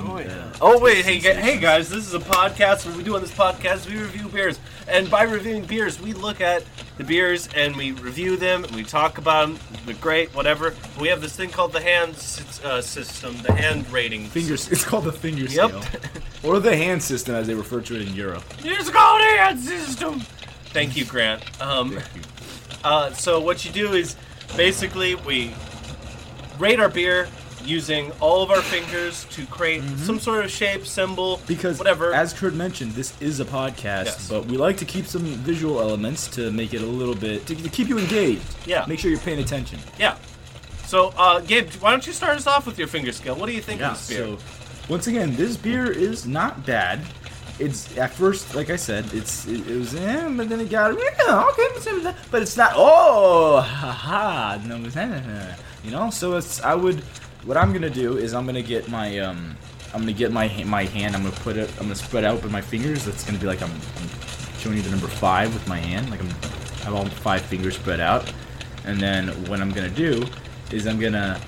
Hey guys, this is a podcast. When we do on this podcast, we review beers, and by reviewing beers, we look at the beers and we review them and we talk about them. They're great, whatever. We have this thing called the hand system, the hand rating. It's called the finger scale. Or the hand system, as they refer to it in Europe. It's called the hand system. Thank you, Grant. Thank you. So what you do is basically we rate our beer using all of our fingers to create some sort of shape, symbol, because whatever. As Kurt mentioned, this is a podcast, yes. But we like to keep some visual elements to make it a little bit to keep you engaged. Yeah. Make sure you're paying attention. Yeah. So, Gabe, why don't you start us off with your finger scale? What do you think of this beer? So, once again, this beer is not bad. It's at first, like I said, it was but then it got okay, but it's not. Oh, haha, no, you know. So what I'm gonna do is I'm gonna get my hand. I'm gonna spread out with my fingers. That's gonna be like I'm showing you the number 5 with my hand. Like I have all 5 fingers spread out, and then what I'm gonna do is I'm gonna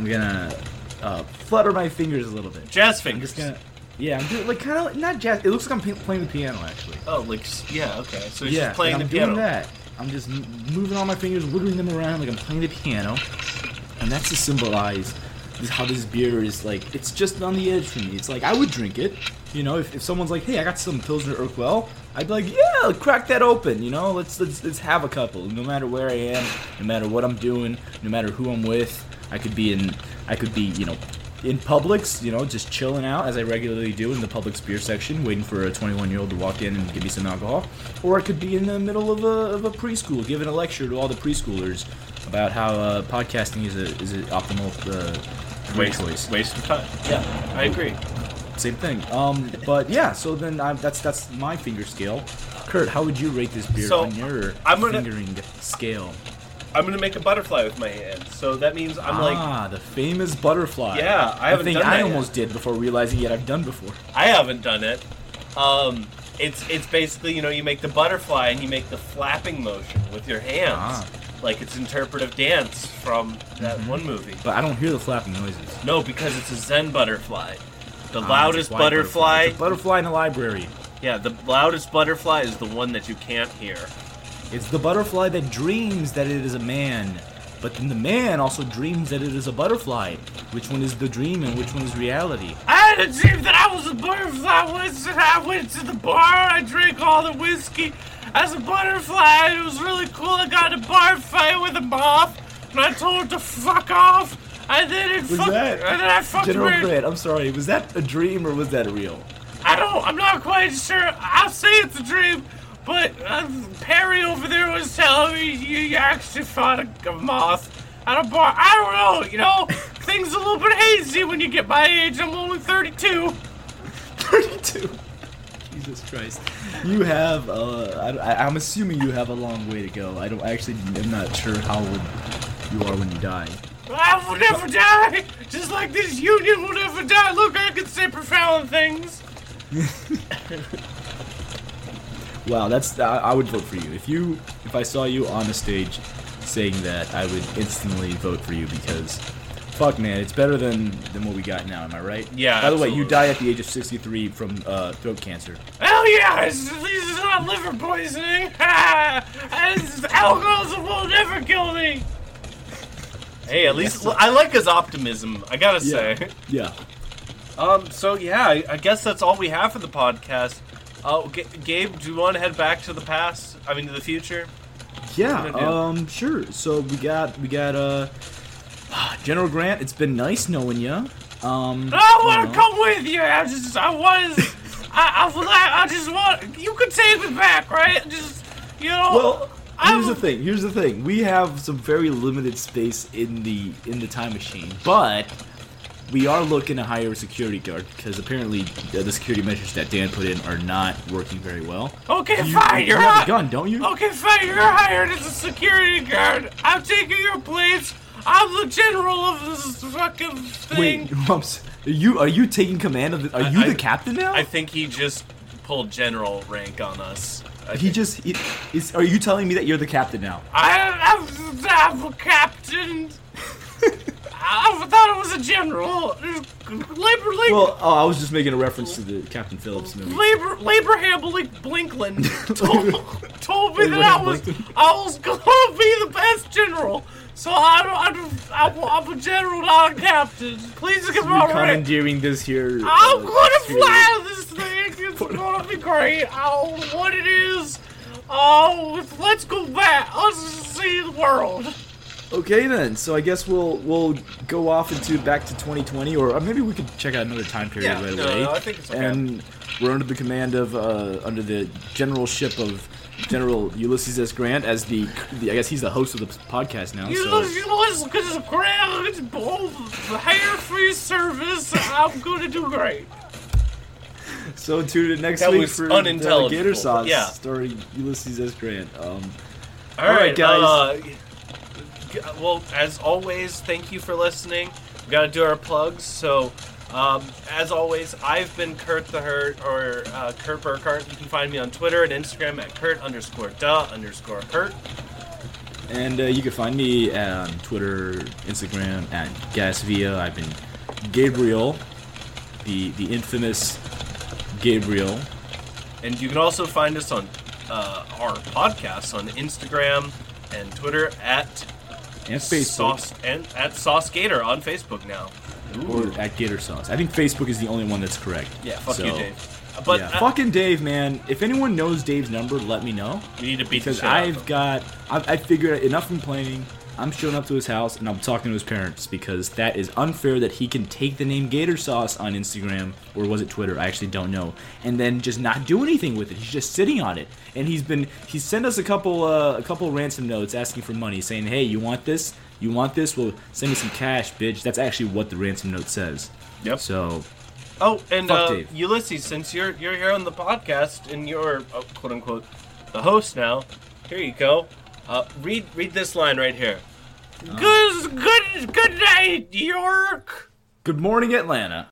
flutter my fingers a little bit. Jazz fingers. I'm just gonna. Yeah, I'm doing like kind of not jazz. It looks like I'm playing the piano actually. Oh, okay. So he's just playing the I'm piano. doing that. I'm just moving all my fingers, wiggling them around like I'm playing the piano, and that's to symbolize how this beer is like. It's just on the edge for me. It's like I would drink it, you know. If someone's like, "Hey, I got some Pilsner Urquell," I'd be like, "Yeah, crack that open," you know. Let's have a couple. No matter where I am, no matter what I'm doing, no matter who I'm with. I could be you know, in Publix, you know, just chilling out as I regularly do in the Publix beer section, waiting for a 21-year-old to walk in and give me some alcohol. Or I could be in the middle of a preschool, giving a lecture to all the preschoolers about how podcasting is an optimal choice. Waste of time. Yeah, I agree. Same thing. But yeah, so then that's my finger scale. Kurt, how would you rate this beer So, on your I'm gonna- fingering scale? I'm gonna make a butterfly with my hand, so that means I'm the famous butterfly. Yeah, I haven't The thing done I that almost did before realizing yet I've done before. I haven't done it. It's basically, you make the butterfly and you make the flapping motion with your hands, like it's interpretive dance from that one movie. But I don't hear the flapping noises. No, because it's a Zen butterfly. The It's loudest a white butterfly. It's a butterfly in the library. Yeah, the loudest butterfly is the one that you can't hear. It's the butterfly that dreams that it is a man. But then the man also dreams that it is a butterfly. Which one is the dream and which one is reality? I had a dream that I was a butterfly once, and I went to the bar. I drank all the whiskey as a butterfly, and it was really cool. I got in a bar fight with a moth, and I told it to fuck off. And then I fucked General her. Grant, I'm sorry, was that a dream or was that real? I'm not quite sure. I'll say it's a dream, but Perry over there was telling me you actually fought a moth at a bar. I don't know, things a little bit hazy when you get my age. I'm only 32. 32? Jesus Christ. You have, I'm assuming you have a long way to go. I'm not sure how old you are when you die. I will never die, just like this union will never die. Look, I can say profound things. Wow, I would vote for you. If I saw you on a stage saying that, I would instantly vote for you because, fuck man, it's better than what we got now, am I right? Yeah, By the way, absolutely. you die at the age of 63 from throat cancer. Hell yeah, at least it's not liver poisoning. Alcoholism will never kill me. Hey, at least I like his optimism, I gotta say. Yeah. So yeah, I guess that's all we have for the podcast. Gabe, do you want to head back to the past? I mean, to the future? Yeah, sure. So we got General Grant, it's been nice knowing ya. I want to come with you. I just want. You could take me back, right? Well, here's the thing. We have some very limited space in the time machine, but we are looking to hire a security guard because apparently the security measures that Dan put in are not working very well. Okay, fine. You have a gun, don't you? Okay, fine. You're hired as a security guard. I'm taking your place. I'm the general of this fucking thing. Wait, are you taking command of the? Are you the captain now? I think he just pulled general rank on us. Are you telling me that you're the captain now? I'm a captain. I thought it was a general. Labor. Well, I was just making a reference to the Captain Phillips movie. Abraham Blinkland told me that I was gonna be the best general. So I'm a general, not a captain. Please give me a rank. Commandeering this here. I'm gonna fly this thing. It's gonna be great. I don't know what it is. Let's go back. Let's see the world. Okay then, so I guess we'll go off back to 2020, or maybe we could check out another time period right away. No, I think it's okay. And we're under the command of under the generalship of General Ulysses S. Grant as I guess he's the host of the podcast now. Ulysses Grant, it's both hair-free service. I'm gonna do great. So tune in next That week was for unintelligible, Gator Sauce, yeah. starring Ulysses S. Grant. All right, guys. Well, as always, thank you for listening. We gotta do our plugs. So, as always, I've been Kurt the Hurt, or Kurt Burkhart. You can find me on Twitter and Instagram at Kurt_the_Hurt. And you can find me on Twitter, Instagram at Gasvia. I've been Gabriel, the infamous Gabriel. And you can also find us on our podcasts on Instagram and Twitter at And Facebook. at Sauce Gator on Facebook now. Or at Gator Sauce. I think Facebook is the only one that's correct. Yeah, fuck you, Dave. But yeah, fucking Dave, man. If anyone knows Dave's number, let me know. You need to beat because the shit out of him. I figured enough complaining. I'm showing up to his house and I'm talking to his parents because that is unfair that he can take the name Gator Sauce on Instagram, or was it Twitter? I actually don't know, and then just not do anything with it. He's just sitting on it, and he's sent us a couple ransom notes asking for money, saying, "Hey, you want this? You want this? Well, send me some cash, bitch." That's actually what the ransom note says. Yep. So. Oh, and Fuck Dave. Ulysses, since you're here on the podcast and you're quote unquote the host now. Here you go. Read this line right here. Good night, York. Good morning, Atlanta.